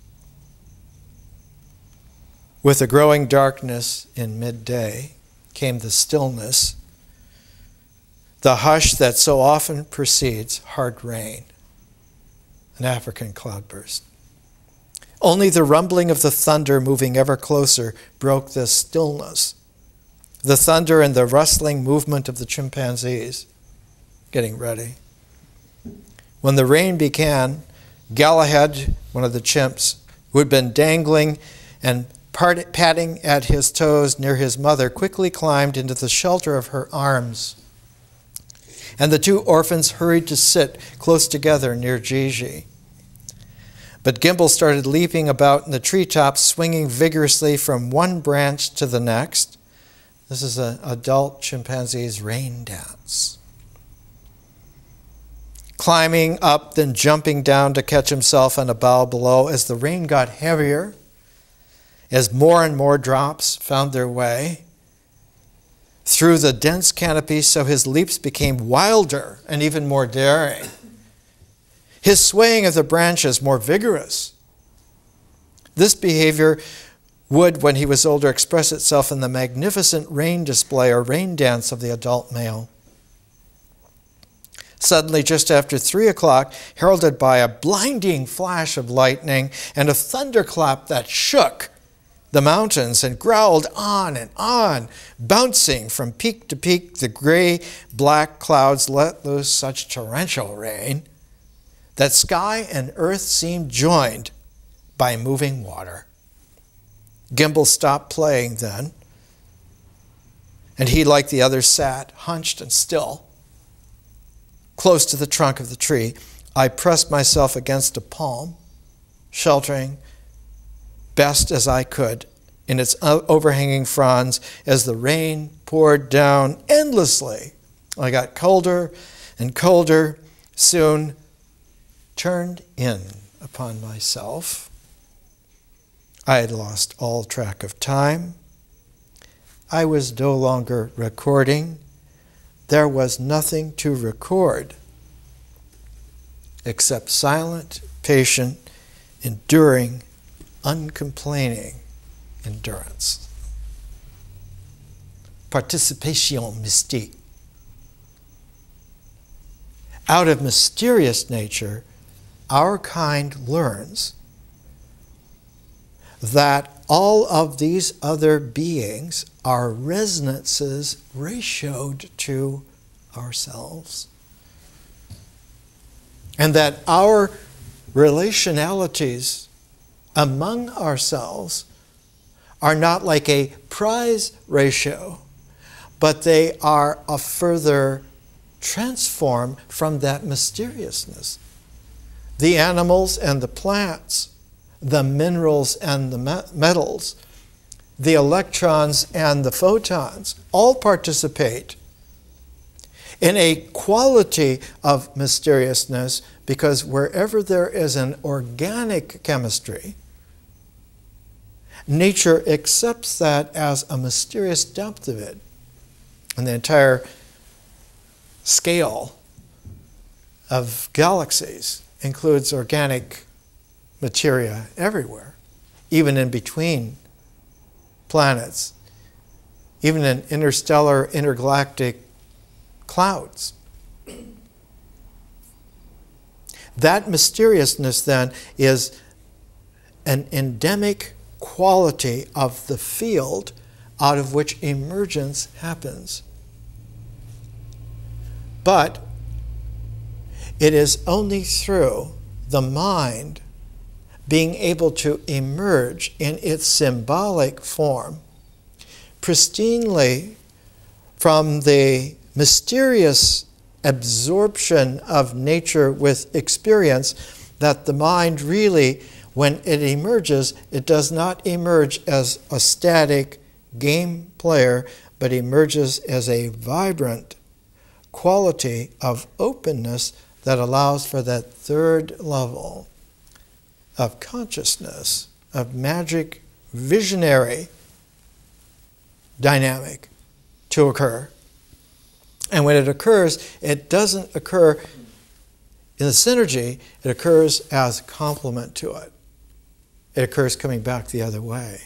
with the growing darkness in midday came the stillness, the hush that so often precedes hard rain, an African cloudburst. Only the rumbling of the thunder moving ever closer broke this stillness. The thunder and the rustling movement of the chimpanzees getting ready. When the rain began, Galahad, one of the chimps, who had been dangling and part- patting at his toes near his mother, quickly climbed into the shelter of her arms. And the two orphans hurried to sit close together near Gigi. But Gimbal started leaping about in the treetops, swinging vigorously from one branch to the next. This is an adult chimpanzee's rain dance. Climbing up, then jumping down to catch himself on a bough below. As the rain got heavier, as more and more drops found their way through the dense canopy, so his leaps became wilder and even more daring. His swaying of the branches more vigorous. This behavior would, when he was older, express itself in the magnificent rain display or rain dance of the adult male. Suddenly, just after three o'clock, heralded by a blinding flash of lightning and a thunderclap that shook the mountains and growled on and on, bouncing from peak to peak, the gray-black clouds let loose such torrential rain that sky and earth seemed joined by moving water. Gimbal stopped playing then, and he, like the others, sat hunched and still. Close to the trunk of the tree, I pressed myself against a palm, sheltering best as I could in its overhanging fronds as the rain poured down endlessly. I got colder and colder, soon turned in upon myself. I had lost all track of time. I was no longer recording. There was nothing to record except silent, patient, enduring, uncomplaining endurance. Participation mystique. Out of mysterious nature, our kind learns that all of these other beings are resonances ratioed to ourselves. And that our relationalities among ourselves are not like a prize ratio, but they are a further transform from that mysteriousness. The animals and the plants, the minerals and the metals, the electrons and the photons all participate in a quality of mysteriousness, because wherever there is an organic chemistry, nature accepts that as a mysterious depth of it. And the entire scale of galaxies includes organic materia everywhere, even in between planets, even in interstellar, intergalactic clouds. That mysteriousness then is an endemic quality of the field out of which emergence happens. But it is only through the mind being able to emerge in its symbolic form, pristinely from the mysterious absorption of nature with experience, that the mind really, when it emerges, it does not emerge as a static game player, but emerges as a vibrant quality of openness that allows for that third level of consciousness, of magic, visionary dynamic to occur. And when it occurs, it doesn't occur in the synergy, it occurs as a complement to it. It occurs coming back the other way.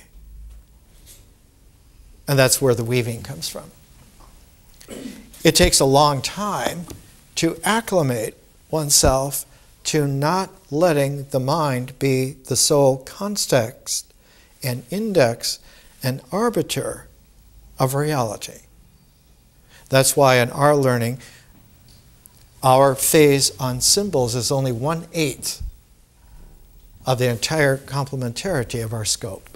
And that's where the weaving comes from. It takes a long time to acclimate oneself to not letting the mind be the sole context and index and arbiter of reality. That's why in our learning, our phase on symbols is only one-eighth of the entire complementarity of our scope.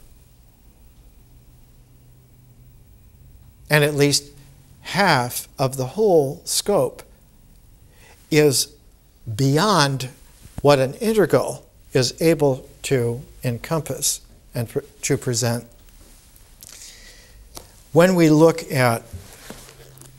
And at least half of the whole scope is beyond what an integral is able to encompass and pr- to present. When we look at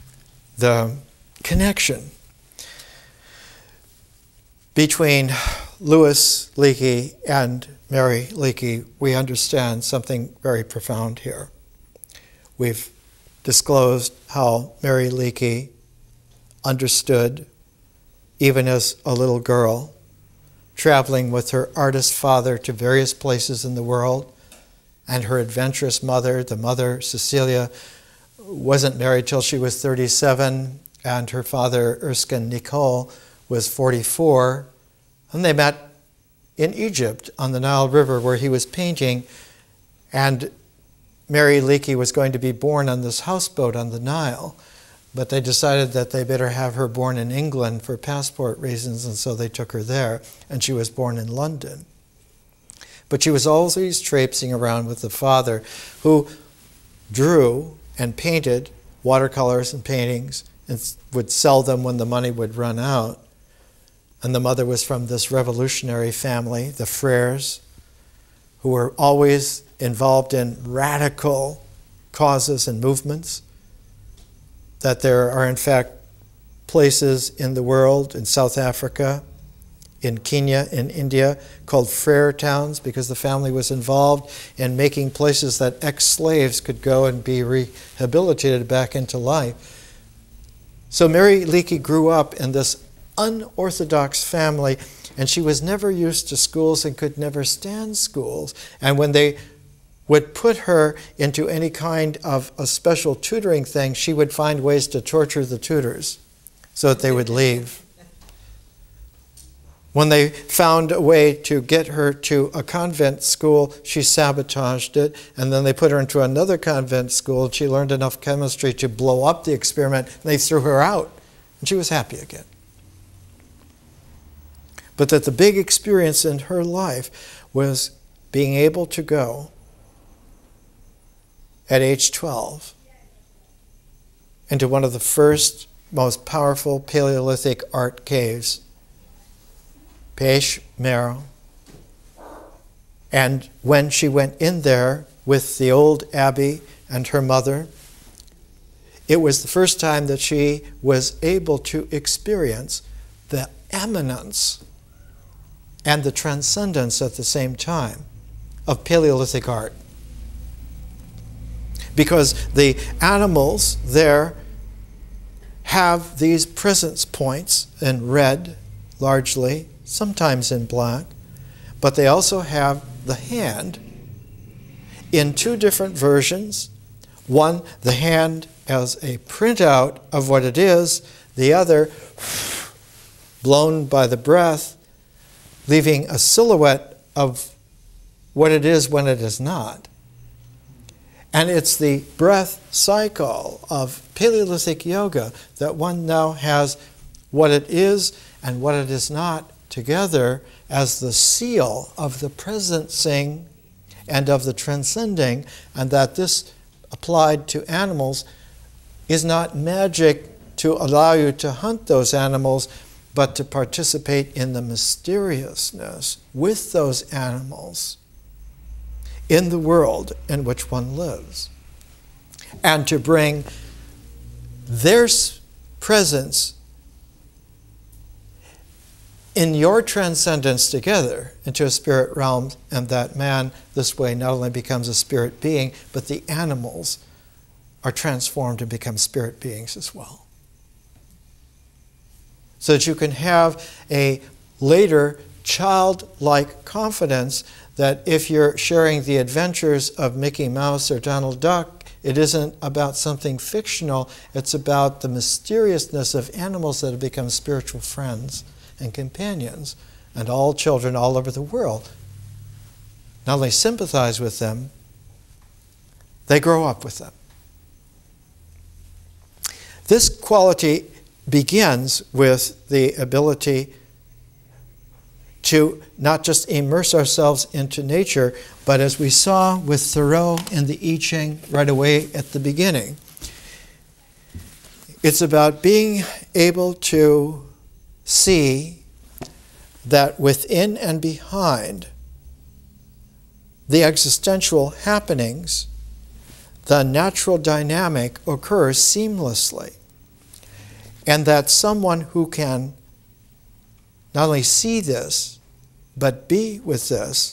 the connection between Louis Leakey and Mary Leakey, we understand something very profound here. We've disclosed how Mary Leakey understood, even as a little girl, traveling with her artist father to various places in the world, and her adventurous mother, the mother Cecilia, wasn't married till she was thirty-seven, and her father, Erskine Nicole, was forty-four, and they met in Egypt on the Nile River where he was painting, and Mary Leakey was going to be born on this houseboat on the Nile, but they decided that they better have her born in England for passport reasons, and so they took her there, and she was born in London. But she was always traipsing around with the father, who drew and painted watercolors and paintings and would sell them when the money would run out. And the mother was from this revolutionary family, the Freres, who were always involved in radical causes and movements, that there are in fact places in the world, in South Africa, in Kenya, in India, called Frere towns, because the family was involved in making places that ex-slaves could go and be rehabilitated back into life. So Mary Leakey grew up in this unorthodox family, and she was never used to schools and could never stand schools. And when they would put her into any kind of a special tutoring thing, she would find ways to torture the tutors so that they would leave. When they found a way to get her to a convent school, she sabotaged it, and then they put her into another convent school, and she learned enough chemistry to blow up the experiment, and they threw her out, and she was happy again. But that the big experience in her life was being able to go at age twelve into one of the first, most powerful Paleolithic art caves, Peish Mero. And when she went in there with the old abbey and her mother, it was the first time that she was able to experience the eminence and the transcendence at the same time of Paleolithic art. Because the animals there have these presence points in red, largely, sometimes in black, but they also have the hand in two different versions. One, the hand as a printout of what it is, the other, blown by the breath, leaving a silhouette of what it is when it is not. And it's the breath cycle of Paleolithic yoga that one now has what it is and what it is not together as the seal of the presencing and of the transcending, and that this applied to animals is not magic to allow you to hunt those animals, but to participate in the mysteriousness with those animals in the world in which one lives, and to bring their presence in your transcendence together into a spirit realm, and that man this way not only becomes a spirit being, but the animals are transformed and become spirit beings as well. So that you can have a later childlike confidence that if you're sharing the adventures of Mickey Mouse or Donald Duck, it isn't about something fictional, it's about the mysteriousness of animals that have become spiritual friends and companions, and all children all over the world not only sympathize with them, they grow up with them. This quality begins with the ability to not just immerse ourselves into nature, but as we saw with Thoreau in the I Ching right away at the beginning, it's about being able to see that within and behind the existential happenings, the natural dynamic occurs seamlessly. And that someone who can not only see this, but be with this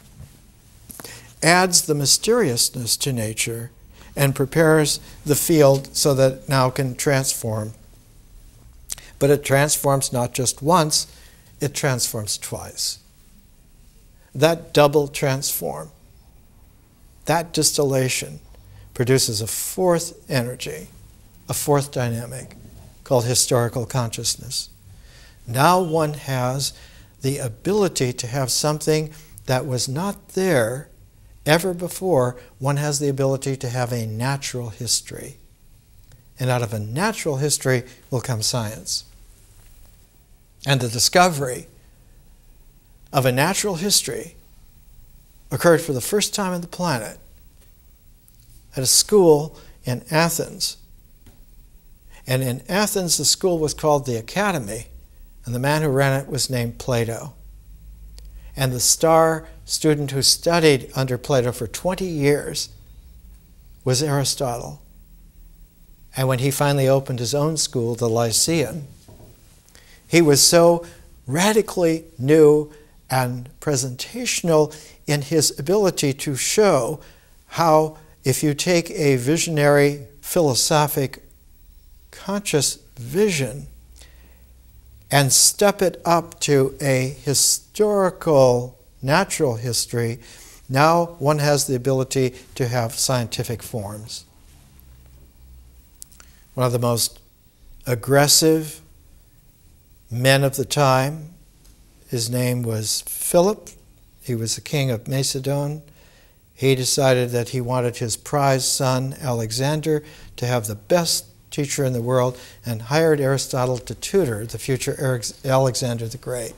adds the mysteriousness to nature and prepares the field so that it now can transform. But it transforms not just once, it transforms twice. That double transform, that distillation, produces a fourth energy, a fourth dynamic called historical consciousness. Now one has the ability to have something that was not there ever before. One has the ability to have a natural history. And out of a natural history will come science. And the discovery of a natural history occurred for the first time on the planet at a school in Athens. And in Athens, the school was called the Academy, and the man who ran it was named Plato. And the star student who studied under Plato for twenty years was Aristotle. And when he finally opened his own school, the Lyceum, he was so radically new and presentational in his ability to show how, if you take a visionary, philosophic, conscious vision and step it up to a historical, natural history, now one has the ability to have scientific forms. One of the most aggressive men of the time, his name was Philip. He was the king of Macedon. He decided that he wanted his prized son, Alexander, to have the best teacher in the world, and hired Aristotle to tutor the future Alexander the Great.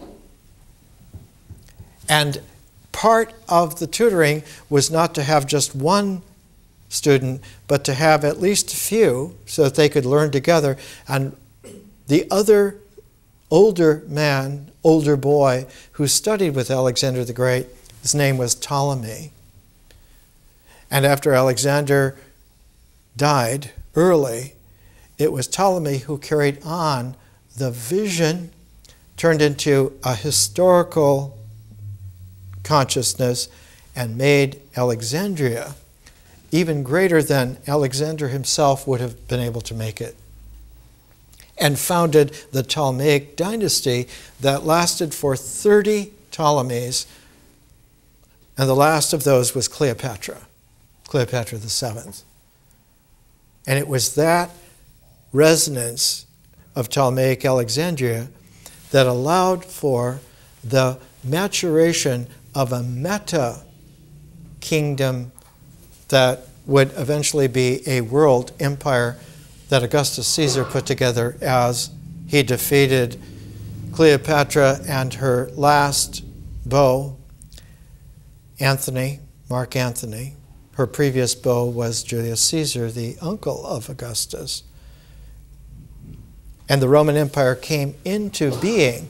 And part of the tutoring was not to have just one student, but to have at least a few so that they could learn together. And the other older man, older boy, who studied with Alexander the Great, his name was Ptolemy. And after Alexander died early, it was Ptolemy who carried on the vision, turned into a historical consciousness, and made Alexandria even greater than Alexander himself would have been able to make it, and founded the Ptolemaic dynasty that lasted for thirty Ptolemies, and the last of those was Cleopatra, Cleopatra the seventh. And it was that resonance of Ptolemaic Alexandria that allowed for the maturation of a meta-kingdom that would eventually be a world empire that Augustus Caesar put together as he defeated Cleopatra and her last beau, Antony, Mark Antony. Her previous beau was Julius Caesar, the uncle of Augustus. And the Roman Empire came into being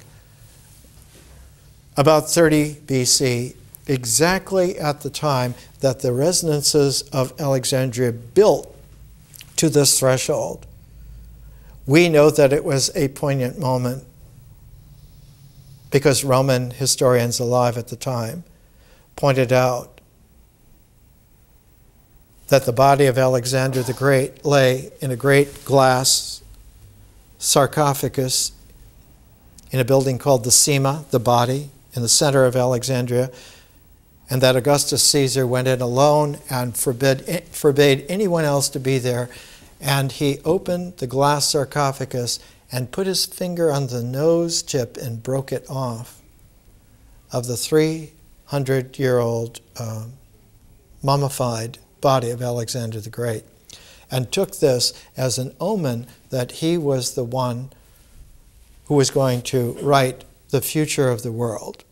about thirty B C, exactly at the time that the resonances of Alexandria built to this threshold. We know that it was a poignant moment because Roman historians alive at the time pointed out that the body of Alexander the Great lay in a great glass sarcophagus in a building called the Sema, the body, in the center of Alexandria, and that Augustus Caesar went in alone and forbid, forbade anyone else to be there, and he opened the glass sarcophagus and put his finger on the nose tip and broke it off of the three hundred year old uh, mummified body of Alexander the Great, and took this as an omen that he was the one who was going to write the future of the world.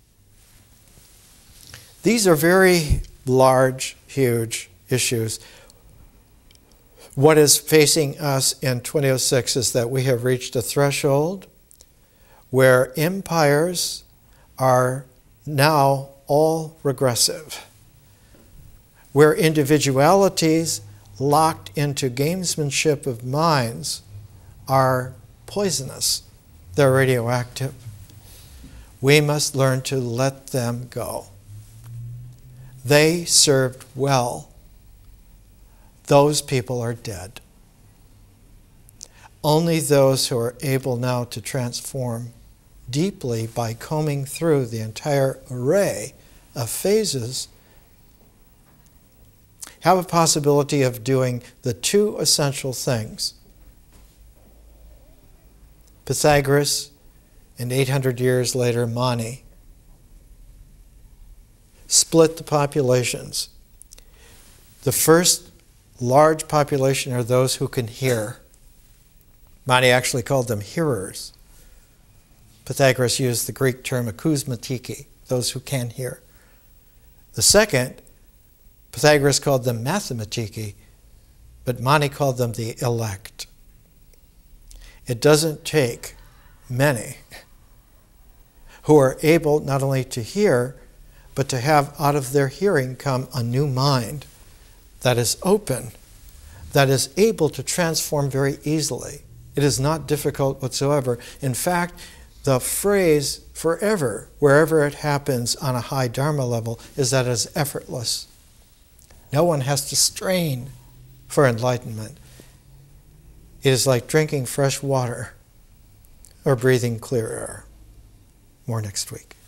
These are very large, huge issues. What is facing us in twenty oh six is that we have reached a threshold where empires are now all regressive, where individualities locked into gamesmanship of minds are poisonous, they're radioactive, We must learn to let them go. They served well. Those people are dead. Only those who are able now to transform deeply by combing through the entire array of phases have a possibility of doing the two essential things. Pythagoras, and eight hundred years later, Mani, split the populations. The first large population are those who can hear. Mani actually called them hearers. Pythagoras used the Greek term akousmatiki, those who can hear. The second, Pythagoras called them mathematiki, but Mani called them the elect. It doesn't take many who are able not only to hear, but to have out of their hearing come a new mind that is open, that is able to transform very easily. It is not difficult whatsoever. In fact, the phrase forever, wherever it happens on a high Dharma level, is that it is effortless. No one has to strain for enlightenment. It is like drinking fresh water or breathing clear air. More next week.